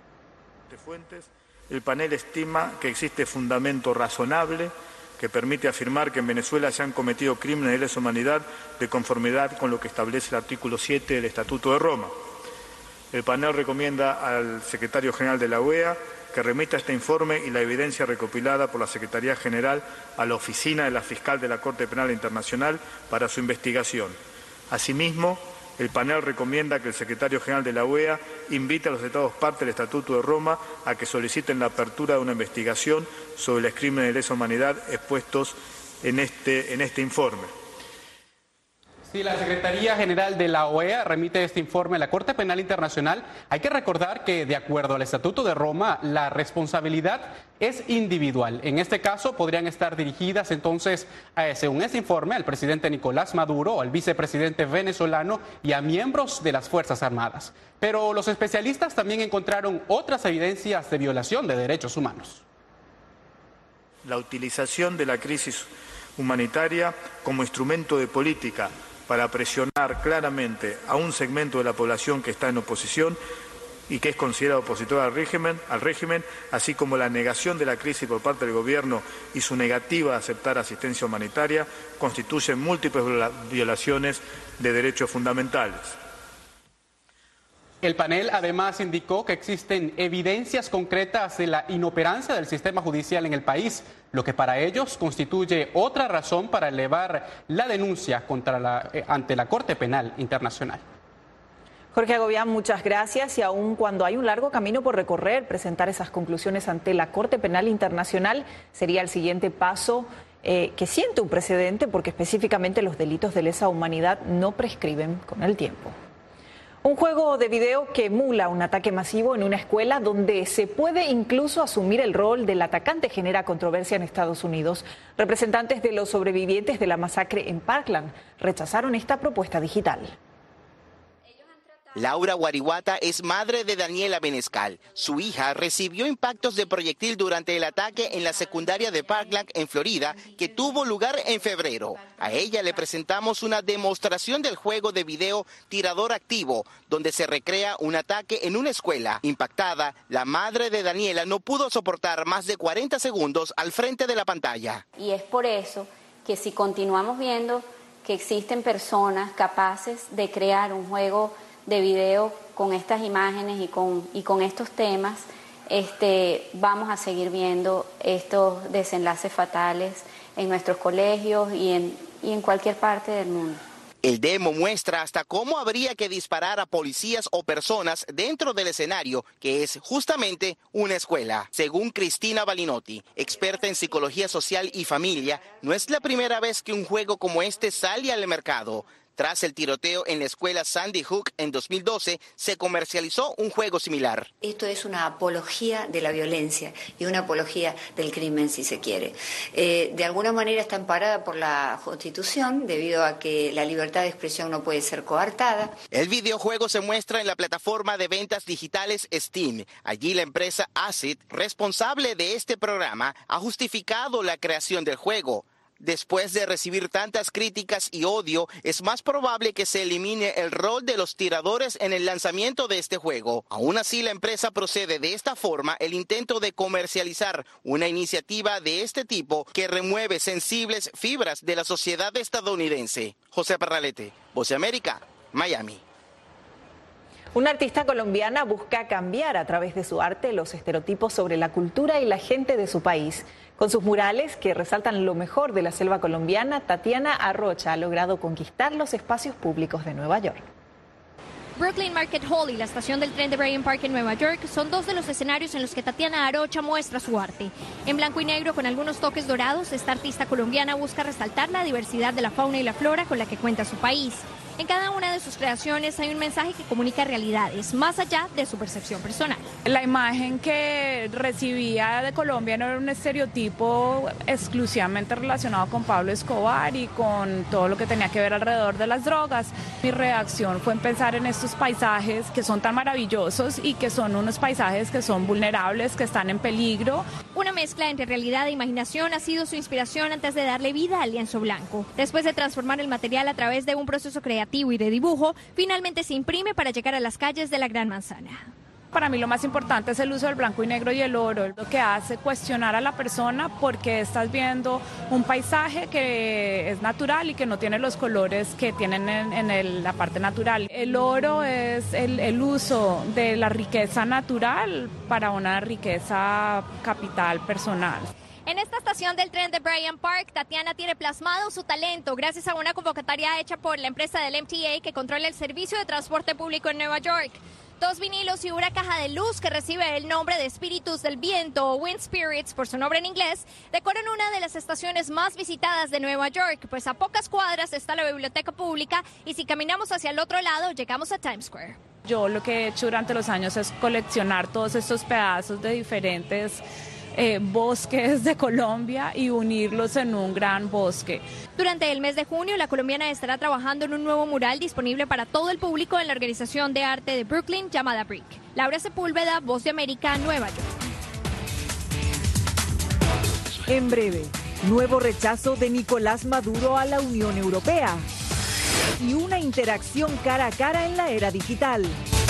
El panel estima que existe fundamento razonable que permite afirmar que en Venezuela se han cometido crímenes de lesa humanidad de conformidad con lo que establece el artículo 7 del Estatuto de Roma. El panel recomienda al secretario general de la OEA que remita este informe y la evidencia recopilada por la Secretaría General a la oficina de la fiscal de la Corte Penal Internacional para su investigación. Asimismo, el panel recomienda que el secretario general de la OEA invite a los Estados partes del Estatuto de Roma a que soliciten la apertura de una investigación sobre los crímenes de lesa humanidad expuestos en este informe. Si la Secretaría General de la OEA remite este informe a la Corte Penal Internacional, hay que recordar que, de acuerdo al Estatuto de Roma, la responsabilidad es individual. En este caso, podrían estar dirigidas entonces, según este informe, al presidente Nicolás Maduro, al vicepresidente venezolano y a miembros de las Fuerzas Armadas. Pero los especialistas también encontraron otras evidencias de violación de derechos humanos. La utilización de la crisis humanitaria como instrumento de política para presionar claramente a un segmento de la población que está en oposición y que es considerado opositor al régimen, así como la negación de la crisis por parte del gobierno y su negativa a aceptar asistencia humanitaria, constituyen múltiples violaciones de derechos fundamentales. El panel además indicó que existen evidencias concretas de la inoperancia del sistema judicial en el país, lo que para ellos constituye otra razón para elevar la denuncia ante la Corte Penal Internacional. Jorge Agobián, muchas gracias. Y aun cuando hay un largo camino por recorrer, presentar esas conclusiones ante la Corte Penal Internacional sería el siguiente paso que siente un precedente, porque específicamente los delitos de lesa humanidad no prescriben con el tiempo. Un juego de video que emula un ataque masivo en una escuela donde se puede incluso asumir el rol del atacante genera controversia en Estados Unidos. Representantes de los sobrevivientes de la masacre en Parkland rechazaron esta propuesta digital. Laura Guarihuata es madre de Daniela Benescal. Su hija recibió impactos de proyectil durante el ataque en la secundaria de Parkland, en Florida, que tuvo lugar en febrero. A ella le presentamos una demostración del juego de video Tirador Activo, donde se recrea un ataque en una escuela. Impactada, la madre de Daniela no pudo soportar más de 40 segundos al frente de la pantalla. Y es por eso que si continuamos viendo que existen personas capaces de crear un juego de video con estas imágenes y con estos temas, vamos a seguir viendo estos desenlaces fatales en nuestros colegios y en cualquier parte del mundo. El demo muestra hasta cómo habría que disparar a policías o personas dentro del escenario, que es justamente una escuela. Según Cristina Balinotti, experta en psicología social y familia, no es la primera vez que un juego como este sale al mercado. Tras el tiroteo en la escuela Sandy Hook en 2012, se comercializó un juego similar. Esto es una apología de la violencia y una apología del crimen, si se quiere. De alguna manera está amparada por la Constitución, debido a que la libertad de expresión no puede ser coartada. El videojuego se muestra en la plataforma de ventas digitales Steam. Allí la empresa Acid, responsable de este programa, ha justificado la creación del juego. Después de recibir tantas críticas y odio, es más probable que se elimine el rol de los tiradores en el lanzamiento de este juego. Aún así, la empresa procede de esta forma el intento de comercializar una iniciativa de este tipo que remueve sensibles fibras de la sociedad estadounidense. José Pernalete, Voz de América, Miami. Una artista colombiana busca cambiar a través de su arte los estereotipos sobre la cultura y la gente de su país. Con sus murales que resaltan lo mejor de la selva colombiana, Tatiana Arrocha ha logrado conquistar los espacios públicos de Nueva York. Brooklyn Market Hall y la estación del tren de Bryant Park en Nueva York son dos de los escenarios en los que Tatiana Arrocha muestra su arte. En blanco y negro con algunos toques dorados, esta artista colombiana busca resaltar la diversidad de la fauna y la flora con la que cuenta su país. En cada una de sus creaciones hay un mensaje que comunica realidades, más allá de su percepción personal. La imagen que recibía de Colombia no era un estereotipo exclusivamente relacionado con Pablo Escobar y con todo lo que tenía que ver alrededor de las drogas. Mi reacción fue en pensar en estos paisajes que son tan maravillosos y que son unos paisajes que son vulnerables, que están en peligro. Una mezcla entre realidad e imaginación ha sido su inspiración antes de darle vida al lienzo blanco. Después de transformar el material a través de un proceso creativo, creativo y de dibujo, finalmente se imprime para llegar a las calles de la Gran Manzana. Para mí lo más importante es el uso del blanco y negro y el oro, lo que hace cuestionar a la persona porque estás viendo un paisaje que es natural y que no tiene los colores que tienen en la parte natural. El oro es el uso de la riqueza natural para una riqueza capital personal. En esta estación del tren de Bryant Park, Tatiana tiene plasmado su talento gracias a una convocatoria hecha por la empresa del MTA que controla el servicio de transporte público en Nueva York. 2 vinilos y una caja de luz que recibe el nombre de Espíritus del Viento o Wind Spirits por su nombre en inglés, decoran una de las estaciones más visitadas de Nueva York, pues a pocas cuadras está la biblioteca pública y si caminamos hacia el otro lado llegamos a Times Square. Yo lo que he hecho durante los años es coleccionar todos estos pedazos de diferentes bosques de Colombia y unirlos en un gran bosque. Durante el mes de junio, la colombiana estará trabajando en un nuevo mural disponible para todo el público en la organización de arte de Brooklyn llamada Brick. Laura Sepúlveda, Voz de América, Nueva York. En breve, nuevo rechazo de Nicolás Maduro a la Unión Europea y una interacción cara a cara en la era digital.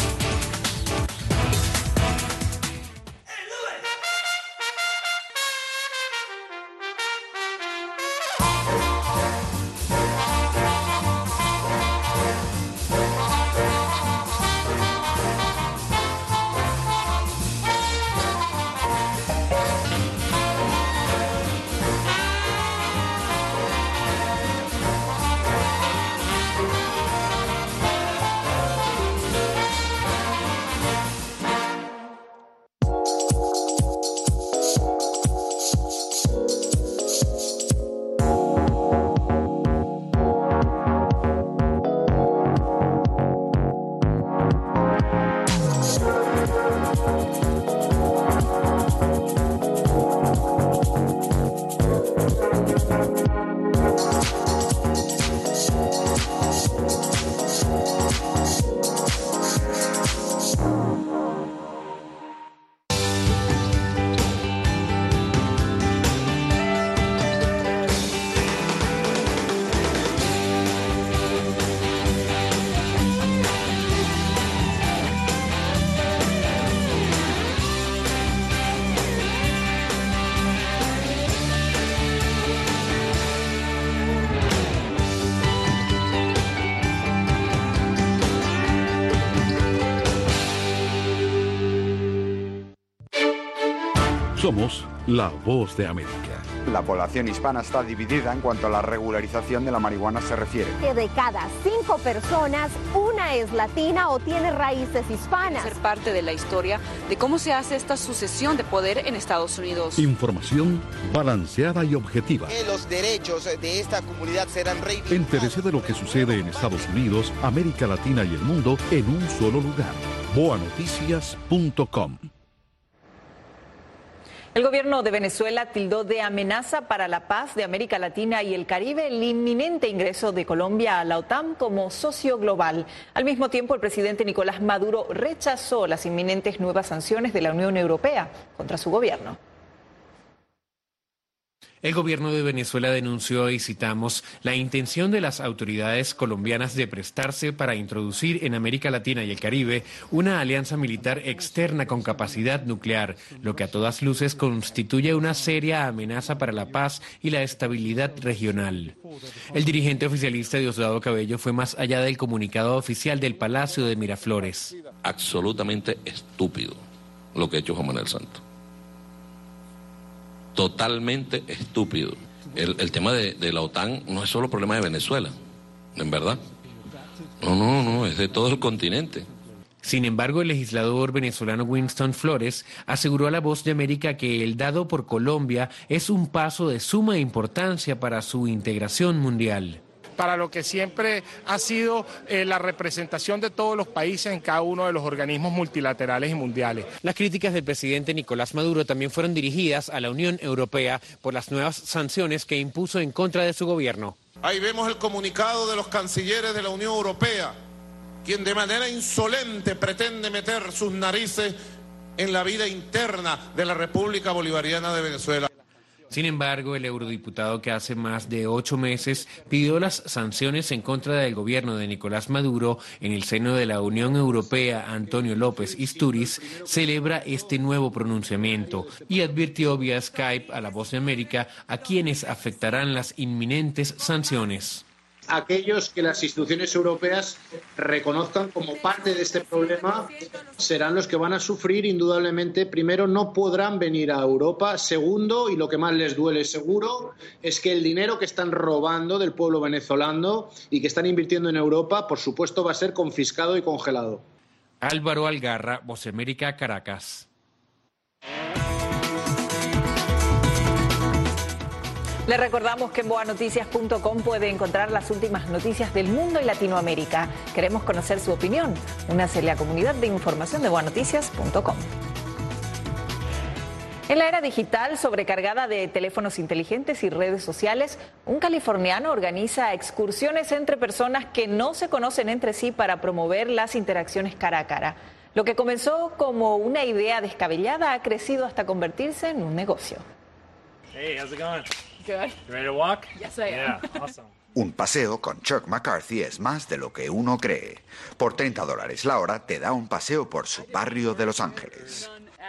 Somos la voz de América. La población hispana está dividida en cuanto a la regularización de la marihuana se refiere. Que de cada 5 personas, una es latina o tiene raíces hispanas. Ser parte de la historia de cómo se hace esta sucesión de poder en Estados Unidos. Información balanceada y objetiva. Que los derechos de esta comunidad serán reivindicados. Entérese de lo que sucede en Estados Unidos, América Latina y el mundo en un solo lugar. boanoticias.com. El gobierno de Venezuela tildó de amenaza para la paz de América Latina y el Caribe el inminente ingreso de Colombia a la OTAN como socio global. Al mismo tiempo, el presidente Nicolás Maduro rechazó las inminentes nuevas sanciones de la Unión Europea contra su gobierno. El gobierno de Venezuela denunció, y citamos, la intención de las autoridades colombianas de prestarse para introducir en América Latina y el Caribe una alianza militar externa con capacidad nuclear, lo que a todas luces constituye una seria amenaza para la paz y la estabilidad regional. El dirigente oficialista Diosdado Cabello fue más allá del comunicado oficial del Palacio de Miraflores. Absolutamente estúpido lo que ha hecho Juan Manuel Santos. Totalmente estúpido. El tema de la OTAN no es solo problema de Venezuela, en verdad. No, es de todo el continente. Sin embargo, el legislador venezolano Winston Flores aseguró a La Voz de América que el dado por Colombia es un paso de suma importancia para su integración mundial. Para lo que siempre ha sido la representación de todos los países en cada uno de los organismos multilaterales y mundiales. Las críticas del presidente Nicolás Maduro también fueron dirigidas a la Unión Europea por las nuevas sanciones que impuso en contra de su gobierno. Ahí vemos el comunicado de los cancilleres de la Unión Europea, quien de manera insolente pretende meter sus narices en la vida interna de la República Bolivariana de Venezuela. Sin embargo, el eurodiputado que hace más de 8 meses pidió las sanciones en contra del gobierno de Nicolás Maduro en el seno de la Unión Europea, Antonio López Istúriz, celebra este nuevo pronunciamiento y advirtió vía Skype a La Voz de América a quienes afectarán las inminentes sanciones. Aquellos que las instituciones europeas reconozcan como parte de este problema serán los que van a sufrir indudablemente. Primero, no podrán venir a Europa. Segundo, y lo que más les duele seguro, es que el dinero que están robando del pueblo venezolano y que están invirtiendo en Europa, por supuesto, va a ser confiscado y congelado. Álvaro Algarra, Voz de América, Caracas. Les recordamos que en boanoticias.com puede encontrar las últimas noticias del mundo y Latinoamérica. Queremos conocer su opinión. Únase a la comunidad de información de boanoticias.com. En la era digital, sobrecargada de teléfonos inteligentes y redes sociales, un californiano organiza excursiones entre personas que no se conocen entre sí para promover las interacciones cara a cara. Lo que comenzó como una idea descabellada ha crecido hasta convertirse en un negocio. Hey, how's it going? Good. You ready to walk? Yes, I am. Yeah, awesome. Un paseo con Chuck McCarthy es más de lo que uno cree. Por $30 la hora te da un paseo por su barrio de Los Ángeles.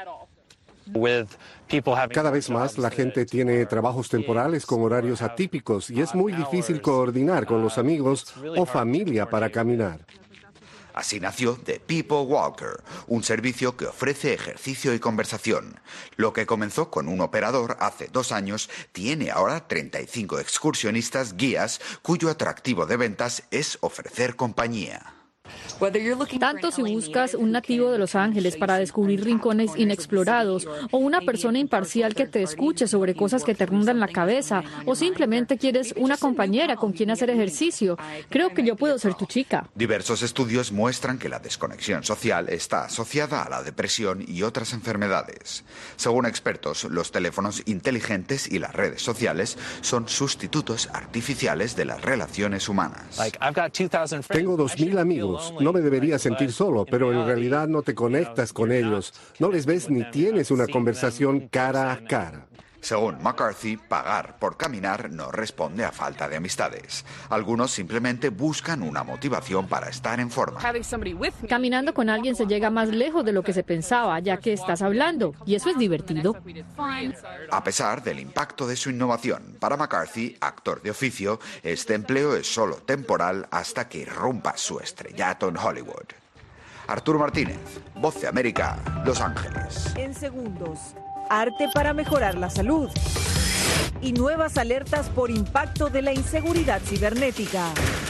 Cada vez más la gente tiene trabajos temporales con horarios atípicos y es muy difícil coordinar con los amigos o familia para caminar. Así nació The People Walker, un servicio que ofrece ejercicio y conversación. Lo que comenzó con un operador hace 2 años tiene ahora 35 excursionistas guías cuyo atractivo de ventas es ofrecer compañía. Tanto si buscas un nativo de Los Ángeles para descubrir rincones inexplorados, o una persona imparcial que te escuche sobre cosas que te rondan la cabeza, o simplemente quieres una compañera con quien hacer ejercicio, creo que yo puedo ser tu chica. Diversos estudios muestran que la desconexión social está asociada a la depresión y otras enfermedades. Según expertos, los teléfonos inteligentes y las redes sociales son sustitutos artificiales de las relaciones humanas. Tengo 2,000 amigos. No me debería sentir solo, pero en realidad no te conectas con ellos. No les ves ni tienes una conversación cara a cara. Según McCarthy, pagar por caminar no responde a falta de amistades. Algunos simplemente buscan una motivación para estar en forma. Caminando con alguien se llega más lejos de lo que se pensaba, ya que estás hablando, y eso es divertido. A pesar del impacto de su innovación, para McCarthy, actor de oficio, este empleo es solo temporal hasta que irrumpa su estrellato en Hollywood. Arturo Martínez, Voz de América, Los Ángeles. En segundos. Arte para mejorar la salud y nuevas alertas por impacto de la inseguridad cibernética.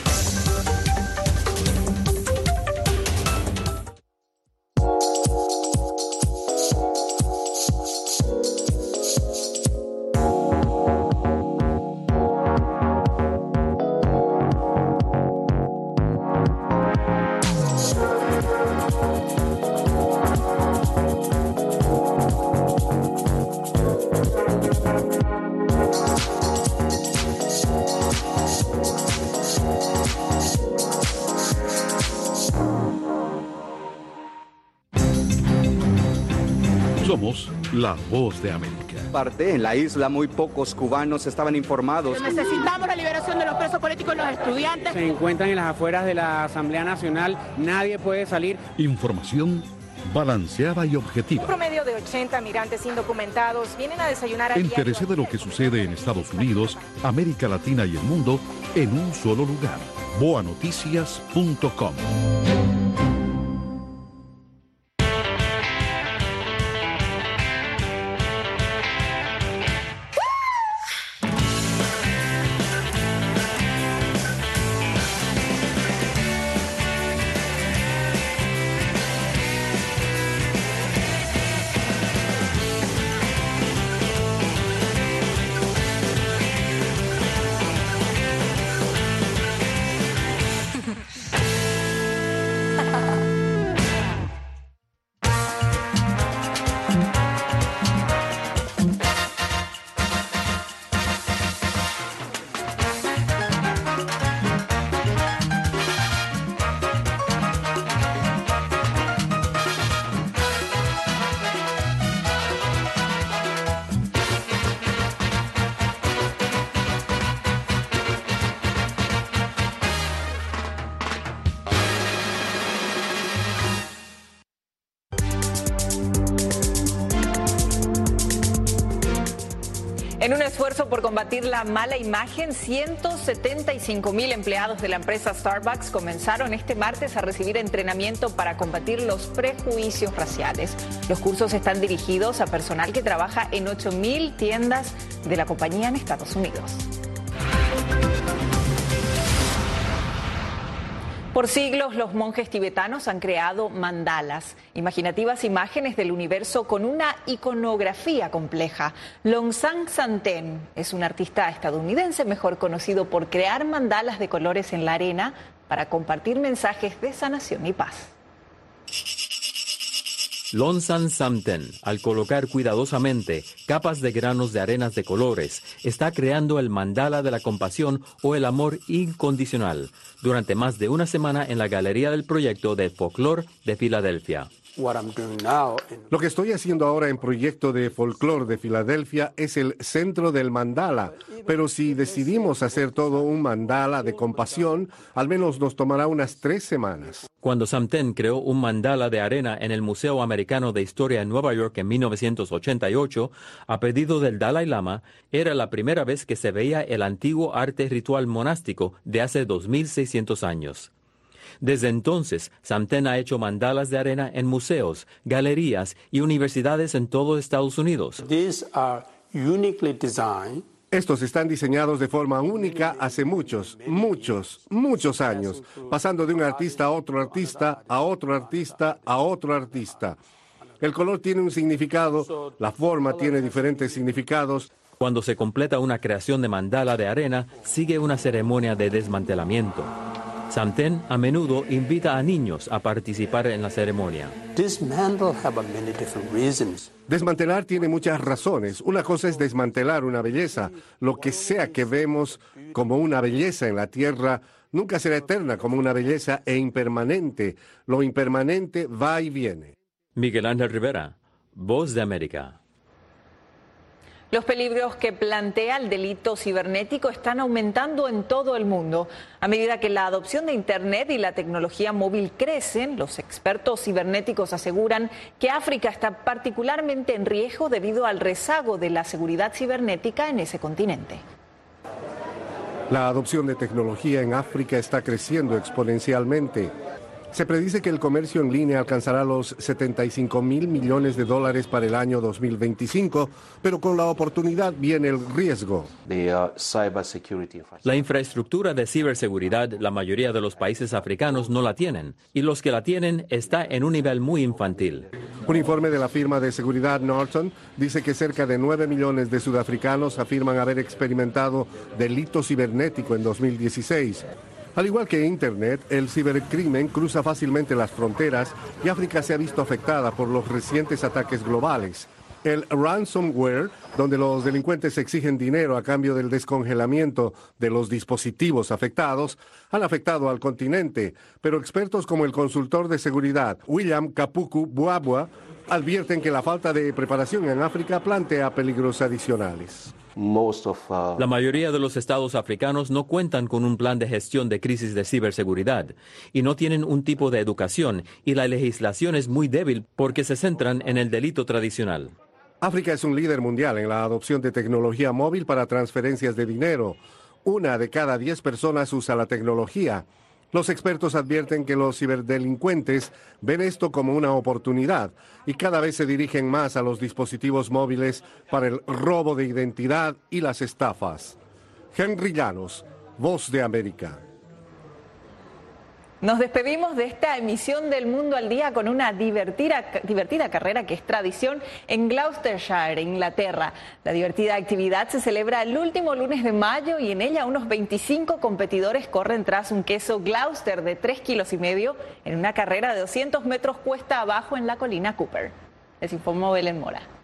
Somos la Voz de América. En la isla muy pocos cubanos estaban informados. Necesitamos la liberación de los presos políticos y los estudiantes. Se encuentran en las afueras de la Asamblea Nacional, nadie puede salir. Información balanceada y objetiva. Un promedio de 80 migrantes indocumentados vienen a desayunar a Entérese de lo que sucede en Estados Unidos, América Latina y el mundo en un solo lugar. boanoticias.com. En un esfuerzo por combatir la mala imagen, 175.000 empleados de la empresa Starbucks comenzaron este martes a recibir entrenamiento para combatir los prejuicios raciales. Los cursos están dirigidos a personal que trabaja en 8.000 tiendas de la compañía en Estados Unidos. Por siglos, los monjes tibetanos han creado mandalas, imaginativas imágenes del universo con una iconografía compleja. Longsan Samten es un artista estadounidense mejor conocido por crear mandalas de colores en la arena para compartir mensajes de sanación y paz. Longsan Samten, al colocar cuidadosamente capas de granos de arenas de colores, está creando el mandala de la compasión o el amor incondicional durante más de una semana en la Galería del Proyecto de Folklore de Filadelfia. Lo que estoy haciendo ahora en Proyecto de Folklore de Filadelfia es el centro del mandala, pero si decidimos hacer todo un mandala de compasión, al menos nos tomará unas 3 semanas. Cuando Samten creó un mandala de arena en el Museo Americano de Historia en Nueva York en 1988, a pedido del Dalai Lama, era la primera vez que se veía el antiguo arte ritual monástico de hace 2.600 años. Desde entonces, Samten ha hecho mandalas de arena en museos, galerías y universidades en todo Estados Unidos. Estos están diseñados de forma única hace muchos años, pasando de un artista a otro artista, a otro artista, a otro artista. El color tiene un significado, la forma tiene diferentes significados. Cuando se completa una creación de mandala de arena, sigue una ceremonia de desmantelamiento. Samten a menudo invita a niños a participar en la ceremonia. Desmantelar tiene muchas razones. Una cosa es desmantelar una belleza. Lo que sea que vemos como una belleza en la tierra nunca será eterna como una belleza e impermanente. Lo impermanente va y viene. Miguel Ángel Rivera, Voz de América. Los peligros que plantea el delito cibernético están aumentando en todo el mundo. A medida que la adopción de Internet y la tecnología móvil crecen, los expertos cibernéticos aseguran que África está particularmente en riesgo debido al rezago de la seguridad cibernética en ese continente. La adopción de tecnología en África está creciendo exponencialmente. Se predice que el comercio en línea alcanzará los $75.000 millones para el año 2025, pero con la oportunidad viene el riesgo. La infraestructura de ciberseguridad, la mayoría de los países africanos no la tienen, y los que la tienen está en un nivel muy infantil. Un informe de la firma de seguridad Norton dice que cerca de 9 millones de sudafricanos afirman haber experimentado delito cibernético en 2016. Al igual que Internet, el cibercrimen cruza fácilmente las fronteras y África se ha visto afectada por los recientes ataques globales. El ransomware, donde los delincuentes exigen dinero a cambio del descongelamiento de los dispositivos afectados, han afectado al continente, pero expertos como el consultor de seguridad William Kapuku Bwabwa advierten que la falta de preparación en África plantea peligros adicionales. La mayoría de los estados africanos no cuentan con un plan de gestión de crisis de ciberseguridad y no tienen un tipo de educación, y la legislación es muy débil porque se centran en el delito tradicional. África es un líder mundial en la adopción de tecnología móvil para transferencias de dinero. 1 de cada 10 personas usa la tecnología. Los expertos advierten que los ciberdelincuentes ven esto como una oportunidad y cada vez se dirigen más a los dispositivos móviles para el robo de identidad y las estafas. Henry Llanos, Voz de América. Nos despedimos de esta emisión del Mundo al Día con una divertida carrera que es tradición en Gloucestershire, Inglaterra. La divertida actividad se celebra el último lunes de mayo y en ella unos 25 competidores corren tras un queso Gloucester de 3,5 kilos en una carrera de 200 metros cuesta abajo en la colina Cooper. Les informó Belén Mora.